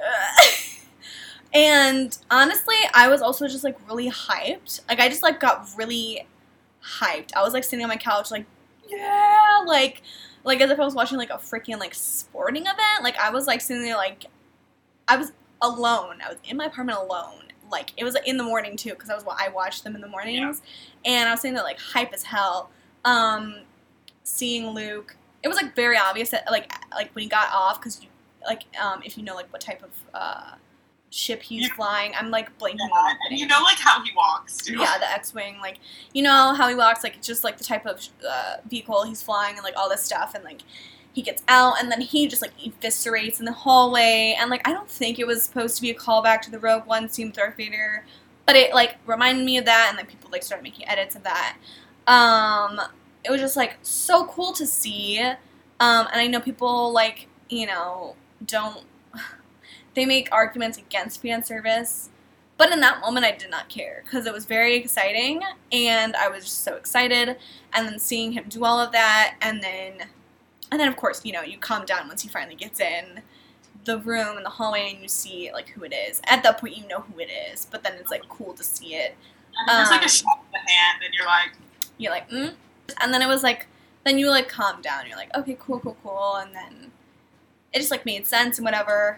And honestly, I was also just, like, really hyped. Like, I just, like, got really hyped. I was, like, sitting on my couch, like, yeah, like as if I was watching, like, a freaking, like, sporting event. Like, I was, like, sitting there, like, I was alone. I was in my apartment alone. Like, it was in the morning, too, because I watched them in the mornings. Yeah. And I was sitting there, like, hype as hell. Seeing Luke. It was, like, very obvious that, like when he got off, because, like, if you know, like, what type of, ship he's flying. I'm, like, blanking on it. You know, like, how he walks, too. Yeah, the X-Wing. Like, you know how he walks, like, just, like, the type of vehicle he's flying and, like, all this stuff. And, like, he gets out, and then he just, like, eviscerates in the hallway. And, like, I don't think it was supposed to be a callback to the Rogue One scene with Darth Vader. But it, like, reminded me of that, and then people, like, started making edits of that. It was just, like, so cool to see. And I know people, like, you know, don't... They make arguments against fan service, but in that moment I did not care because it was very exciting and I was just so excited. And then seeing him do all of that, and then of course, you know, you calm down once he finally gets in the room in the hallway and you see like who it is. At that point, you know who it is, but then it's like cool to see it. And there's like a shot of the hand, and you're like, and then it was like, then you like calm down. You're like, okay, cool, and then it just like made sense and whatever.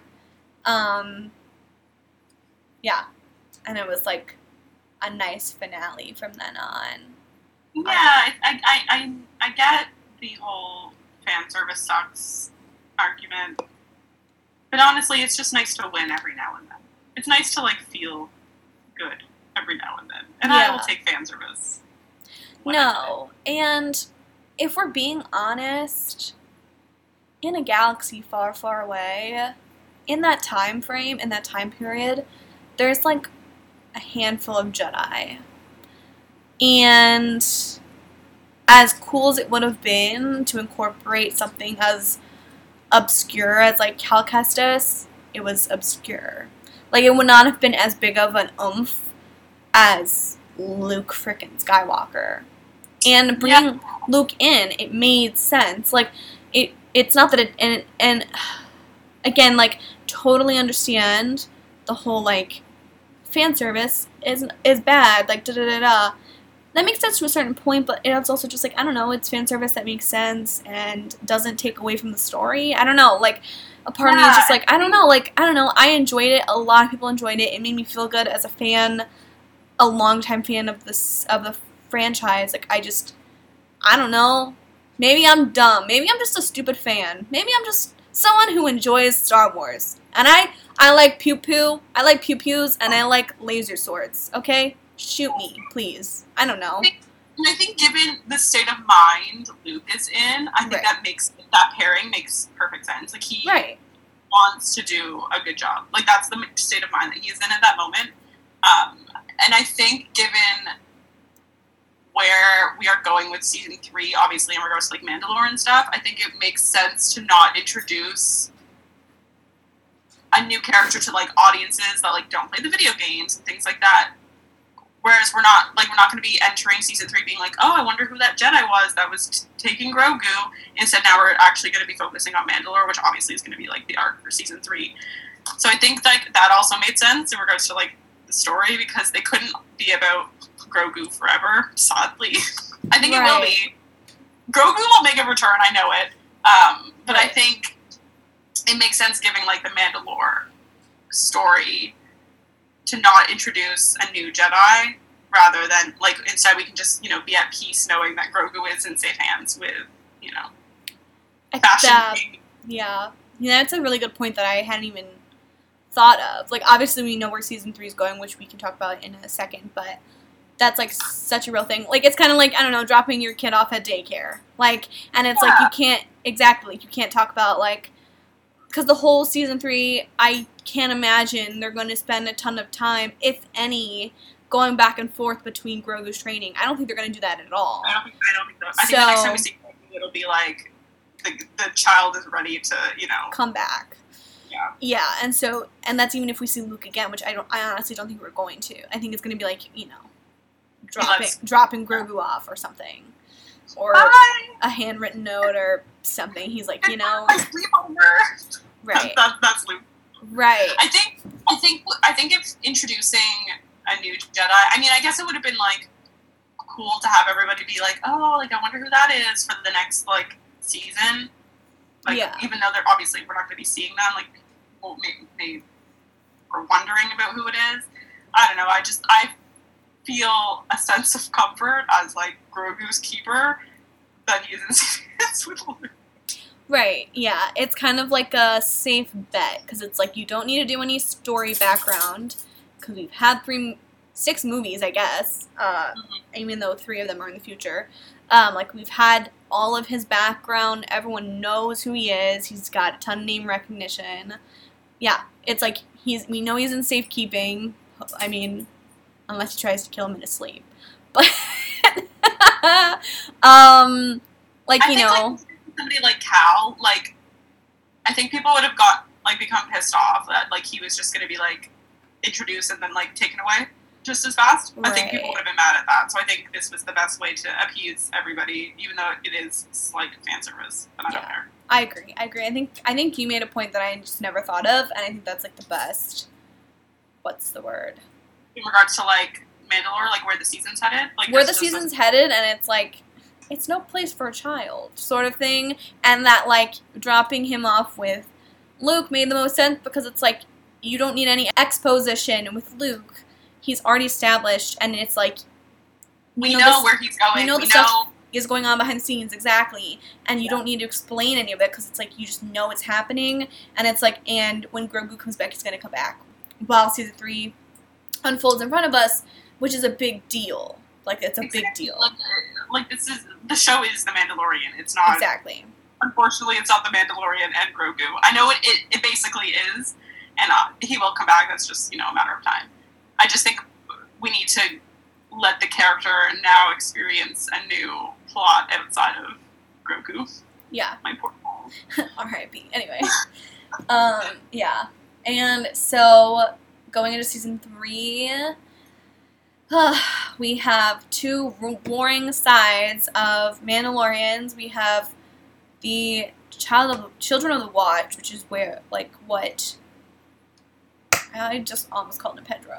Yeah, and it was like a nice finale from then on. Yeah, I get the whole fan service sucks argument, but honestly, it's just nice to win every now and then. It's nice to like feel good every now and then, and I will take fan service. No, and if we're being honest, in a galaxy far, far away, in that time frame, in that time period, there's like a handful of Jedi. And as cool as it would have been to incorporate something as obscure as like Cal Kestis, it was obscure. Like it would not have been as big of an oomph as Luke frickin' Skywalker. And bringing Luke in, it made sense. Like it's not that it and again, like, totally understand the whole, like, fan service is bad, like, da-da-da-da. That makes sense to a certain point, but it's also just, like, I don't know, it's fan service that makes sense and doesn't take away from the story. I don't know, like, a part of me is just, like, I don't know, I enjoyed it, a lot of people enjoyed it, it made me feel good as a fan, a longtime fan of the franchise, like, I don't know, maybe I'm dumb, maybe I'm just a stupid fan, maybe I'm just someone who enjoys Star Wars. And I like pew-pew, I like pew-pews, and I like laser swords, okay? Shoot me, please. I don't know. I think given the state of mind Luke is in, I think that pairing makes perfect sense. Like, he wants to do a good job. Like, that's the state of mind that he's in at that moment. And I think given where we are going with season 3, obviously in regards to like Mandalore and stuff, I think it makes sense to not introduce a new character to like audiences that like don't play the video games and things like that. Whereas we're not going to be entering season 3 being like, oh, I wonder who that Jedi was that was taking Grogu. Instead, now we're actually going to be focusing on Mandalore, which obviously is going to be like the arc for season 3. So I think like that also made sense in regards to like the story, because they couldn't be about Grogu forever, sadly. I think it will be. Grogu will make a return, I know it. But I think it makes sense giving like the Mandalore story to not introduce a new Jedi, rather than like instead we can just, you know, be at peace knowing that Grogu is in safe hands with, you know, fashion. Yeah, that's a really good point that I hadn't even thought of. Like, obviously we know where season 3 is going, which we can talk about in a second, but that's like such a real thing. Like, it's kind of like, I don't know, dropping your kid off at daycare. Like, and it's like you can't talk about like because the whole season 3, I can't imagine they're going to spend a ton of time, if any, going back and forth between Grogu's training. I don't think they're going to do that at all. I don't think so. I think the next time we see Grogu, it'll be like the child is ready to, come back. Yeah. Yeah, and that's even if we see Luke again, which I honestly don't think we're going to. I think it's going to be like, dropping Grogu off or something. Or a handwritten note or something. He's like, Sleepover. Right. That's Luke. Right. I think if introducing a new Jedi, I guess it would have been like cool to have everybody be like, oh, like I wonder who that is for the next like season. Like, even though we're not going to be seeing them, like people maybe are wondering about who it is. I don't know. I feel a sense of comfort as like Grogu's keeper that he is in seasons with Luke. Right, yeah. It's kind of like a safe bet, because it's like you don't need to do any story background, because we've had 6 movies, I guess, even though 3 of them are in the future. Like, we've had all of his background, everyone knows who he is, he's got a ton of name recognition. Yeah, it's like, we know he's in safekeeping, unless he tries to kill him in his sleep. But, somebody like Cal, like, I think people would have become pissed off that, like, he was just going to be, like, introduced and then, like, taken away just as fast. Right. I think people would have been mad at that. So I think this was the best way to appease everybody, even though it is slight fan service. But I don't care. I agree. I think you made a point that I just never thought of, and I think that's, like, the best. What's the word? In regards to, like, Mandalore, like, where the season's headed? Like, where the season's headed, and it's, like, it's no place for a child, sort of thing. And that, like, dropping him off with Luke made the most sense, because it's, like, you don't need any exposition with Luke. He's already established, and it's, like... We know where he's going. We know the stuff is going on behind the scenes, exactly. And you don't need to explain any of it, because it's, like, you just know it's happening. And it's, like, and when Grogu comes back, he's going to come back. While season 3 unfolds in front of us, which is a big deal. Like, it's a big deal. Like, the show is The Mandalorian. It's not... Exactly. Unfortunately, it's not The Mandalorian and Grogu. I know it basically is, and he will come back. That's just, a matter of time. I just think we need to let the character now experience a new plot outside of Grogu. Yeah. My poor Paul. R.I.P. Anyway. Yeah. And so, going into season 3... we have 2 warring sides of Mandalorians. We have the Children of the Watch, which is where, like, what... I just almost called him Pedro.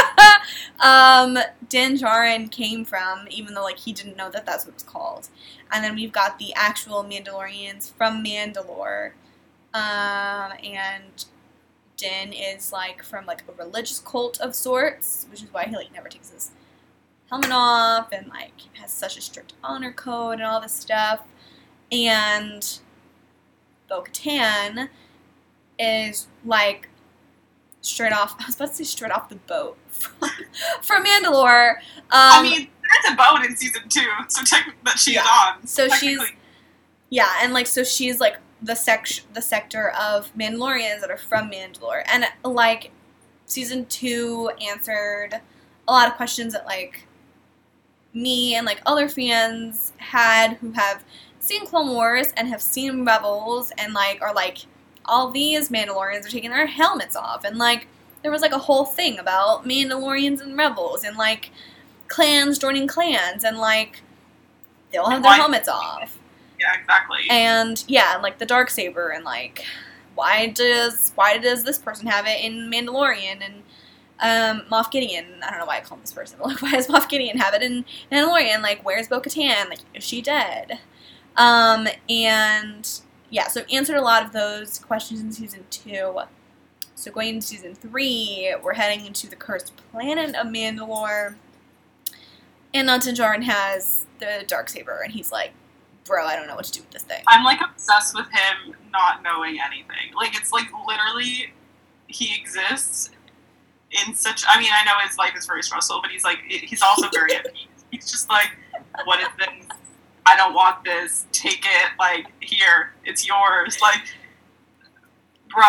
Din Djarin came from, even though, like, he didn't know that that's what it's called. And then we've got the actual Mandalorians from Mandalore. And... Din is, like, from, like, a religious cult of sorts, which is why he, like, never takes his helmet off and, like, has such a strict honor code and all this stuff. And Bo-Katan is, like, straight off the boat from Mandalore. There's a boat in season 2, so that she's on. So and, like, so she's, like, the sector of Mandalorians that are from Mandalore. And, like, season 2 answered a lot of questions that, like, me and, like, other fans had who have seen Clone Wars and have seen Rebels and, like, are like, all these Mandalorians are taking their helmets off. And, like, there was, like, a whole thing about Mandalorians and Rebels and, like, clans joining clans and, like, they all have their helmets off. Yeah, exactly. And, yeah, like, the Darksaber, and, like, why does this person have it in Mandalorian, and, Moff Gideon, I don't know why I call him this person, but, like, why does Moff Gideon have it in Mandalorian, like, where's Bo-Katan, like, is she dead? And, yeah, so I've answered a lot of those questions in season 2. So going into season 3, we're heading into the cursed planet of Mandalore, and Din Djarin has the Darksaber, and he's like, bro, I don't know what to do with this thing. I'm, like, obsessed with him not knowing anything. Like, it's, like, literally, he exists in such... I mean, I know his life is very stressful, but he's, like, he's also very at peace. He's just, like, what is this? I don't want this. Take it. Like, here. It's yours. Like, Bro,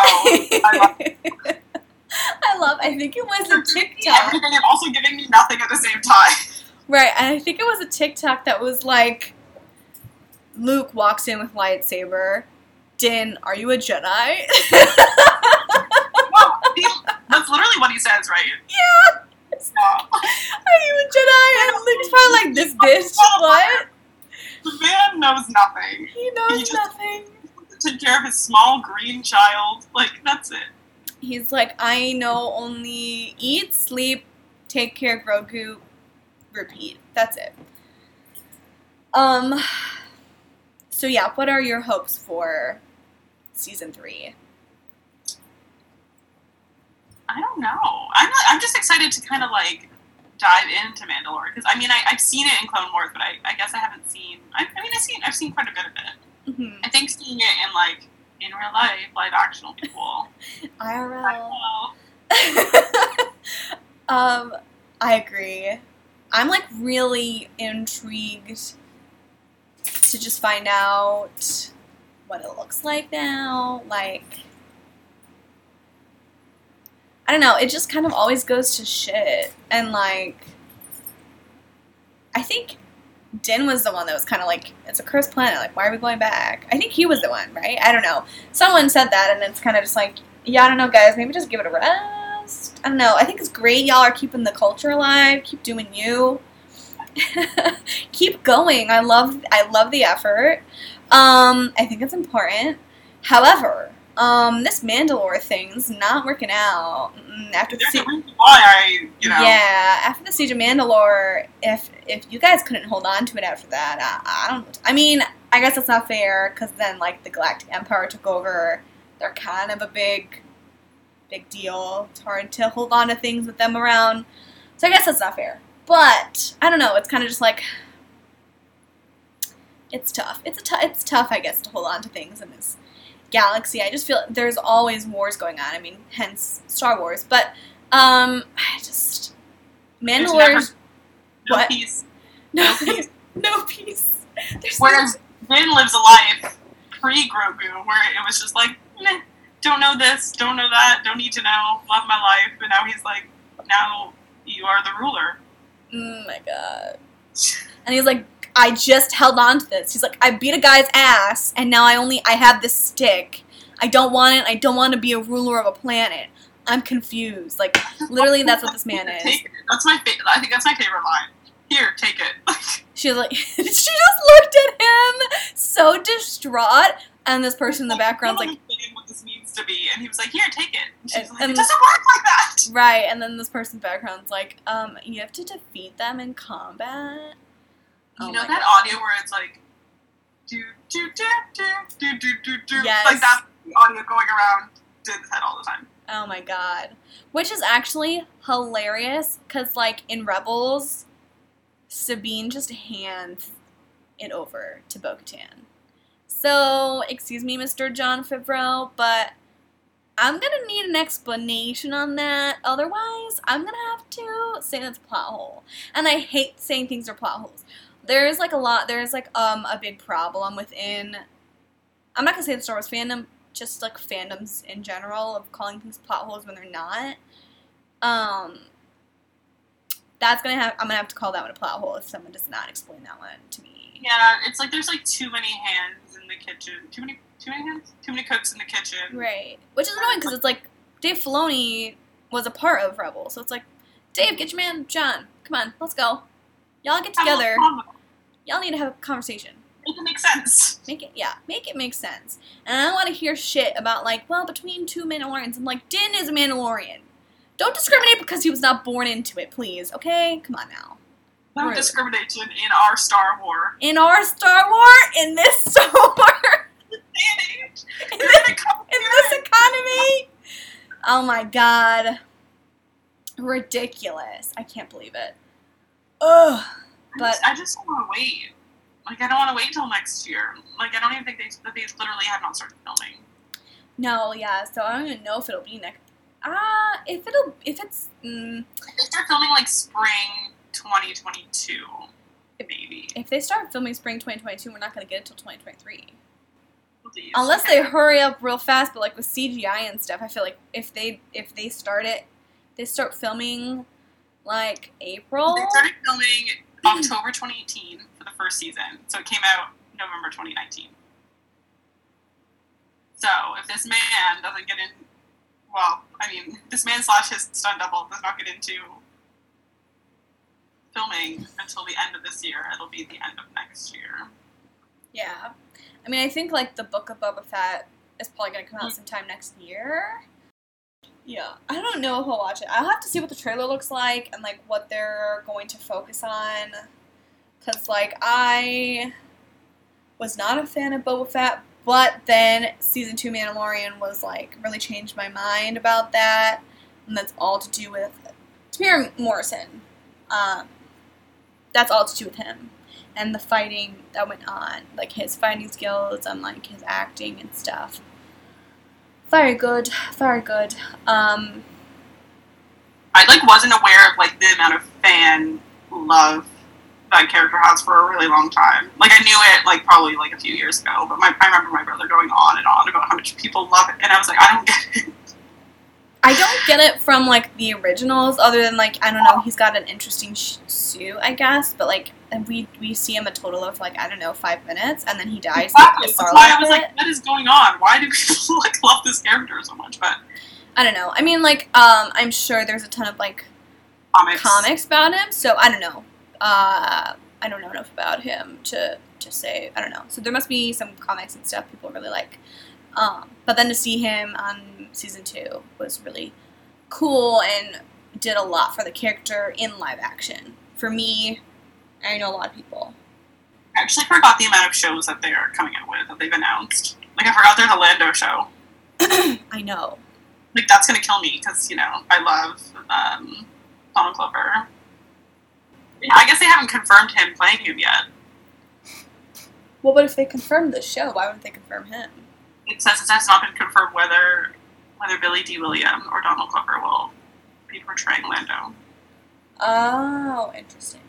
I think it was a TikTok. Everything and also giving me nothing at the same time. Right, and I think it was a TikTok that was like, Luke walks in with lightsaber. Din, are you a Jedi? Well, that's literally what he says, right? Yeah. Yeah. Are you a Jedi? And Luke's probably like, this bitch, what? The man knows nothing. He knows nothing. Take care of his small green child. Like, that's it. He's like, I know only eat, sleep, take care of Grogu, repeat. That's it. So yeah, what are your hopes for season 3? I don't know. I'm just excited to kind of like dive into Mandalore because I mean I've seen it in Clone Wars, but I guess I haven't seen. I've seen quite a bit of it. Mm-hmm. I think seeing it in like in real life, live action will be cool. IRL. I agree. I'm like really intrigued to just find out what it looks like now. Like, I don't know, it just kind of always goes to shit. And like, I think Din was the one that was kind of like, it's a cursed planet, like, why are we going back? I think he was the one, right? I don't know. Someone said that, and it's kind of just like, yeah, I don't know, guys, maybe just give it a rest. I don't know. I think it's great y'all are keeping the culture alive, keep doing you. Keep going. I love the effort. I think it's important. However, this Mandalore thing's not working out. After the after the Siege of Mandalore, if you guys couldn't hold on to it after that, I don't. I mean, I guess that's not fair because then like the Galactic Empire took over. They're kind of a big deal. It's hard to hold on to things with them around. So I guess that's not fair. But I don't know. It's kind of just like it's tough. It's tough, I guess, to hold on to things in this galaxy. I just feel there's always wars going on. I mean, hence Star Wars. But I just Mandalore's no peace. No peace. No peace. Whereas Din lives a life pre-Grogu where it was just like, meh, don't know this, don't know that, don't need to know, love my life. And now he's like, now you are the ruler. Oh my god. And he's like, I just held on to this. He's like, I beat a guy's ass, and now I have this stick. I don't want it. I don't want to be a ruler of a planet. I'm confused. Like, literally, that's what this man is. Take it. That's my I think that's my favorite line. Here, take it. She's like, she just looked at him so distraught, and this person in the background's like, what this means to be, and he was like, here, take it. And she's like, and it doesn't work like that. Right, and then this person in the background's like, you have to defeat them in combat. You know that audio where it's like, do do do do do do do do. Yes. Like that's the audio going around Din's head all the time. Oh my god. Which is actually hilarious, because, like, in Rebels, Sabine just hands it over to Bo-Katan. So, excuse me, Mr. Jon Favreau, but I'm gonna need an explanation on that. Otherwise, I'm gonna have to say that's a plot hole. And I hate saying things are plot holes. There's a big problem within, I'm not gonna say the Star Wars fandom, just like fandoms in general of calling things plot holes when they're not. I'm gonna have to call that one a plot hole if someone does not explain that one to me. Yeah, it's like there's like too many hands in the kitchen. Too many hands? Too many cooks in the kitchen. Right. Which is annoying because it's like Dave Filoni was a part of Rebels, so it's like, Dave, get your man John. Come on, let's go. Y'all get together. Y'all need to have a conversation. Make it make sense. Make it make sense. And I don't want to hear shit about, like, well, between two Mandalorians. I'm like, Din is a Mandalorian. Don't discriminate because he was not born into it, please. Okay? Come on now. No discrimination in our Star Wars. In our Star Wars? In this Star Wars? In this economy? Oh my god. Ridiculous. I can't believe it. Ugh. But I just don't want to wait. Like, I don't want to wait till next year. Like, I don't even think they literally have not started filming. No, yeah. So I don't even know if it'll be next. If they start filming like spring 2022, maybe. If they start filming spring 2022, we're not going to get it till 2023. Please. Unless they hurry up real fast, but like with CGI and stuff, I feel like if they start filming like April. They started filming October 2018 for the first season, so it came out November 2019. So if this man doesn't get in, well, I mean, this man / his stunt double does not get into filming until the end of this year, it'll be the end of next year. Yeah. I mean, I think, like, the Book of Boba Fett is probably going to come out sometime next year. Yeah. I don't know if I'll watch it. I'll have to see what the trailer looks like and, like, what they're going to focus on. Because, like, I was not a fan of Boba Fett, but then Season 2 Mandalorian was, like, really changed my mind about that. And that's all to do with Tamir Morrison. That's all to do with him. And the fighting that went on, like his fighting skills and like his acting and stuff. Very good, very good. I like wasn't aware of like the amount of fan love that character has for a really long time. Like I knew it like probably like a few years ago, but I remember my brother going on and on about how much people love it, and I was like, I don't get it. I don't get it from like the originals, other than like I don't know, he's got an interesting suit, I guess, but like we see him a total of like I don't know 5 minutes, and then he dies. Exactly. That's why I was like, what is going on? Why do people like love this character so much? But I don't know. I mean, like I'm sure there's a ton of like comics about him, so I don't know. I don't know enough about him to say. I don't know. So there must be some comics and stuff people really like. But then to see him on Season 2 was really cool and did a lot for the character in live action. For me, I know a lot of people. I actually forgot the amount of shows that they are coming out with, that they've announced. Like, I forgot there's a Lando show. I know. Like, that's gonna kill me, because, you know, I love, Donald Glover. Yeah, I guess they haven't confirmed him playing him yet. Well, but if they confirmed the show, why wouldn't they confirm him? It says it has not been confirmed whether Billy D. Williams or Donald Glover will be portraying Lando. Oh, interesting.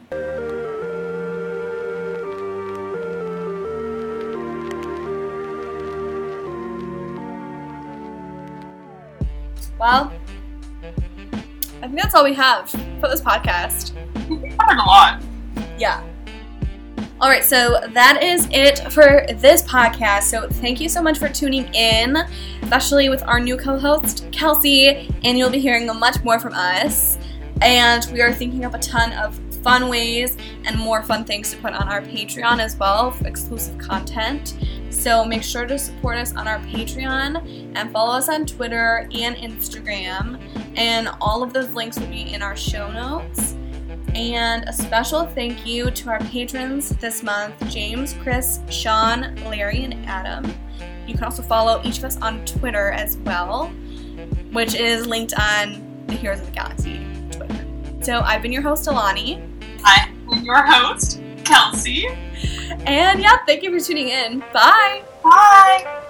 Well, I think that's all we have for this podcast. We covered a lot. Yeah. Alright, so that is it for this podcast. So thank you so much for tuning in, especially with our new co-host, Kelsey, and you'll be hearing much more from us. And we are thinking of a ton of fun ways and more fun things to put on our Patreon as well for exclusive content. So make sure to support us on our Patreon and follow us on Twitter and Instagram. And all of those links will be in our show notes. And a special thank you to our patrons this month, James, Chris, Sean, Larry, and Adam. You can also follow each of us on Twitter as well, which is linked on the Heroes of the Galaxy Twitter. So I've been your host, Alani. I'm your host, Kelsey. And yeah, thank you for tuning in. Bye! Bye!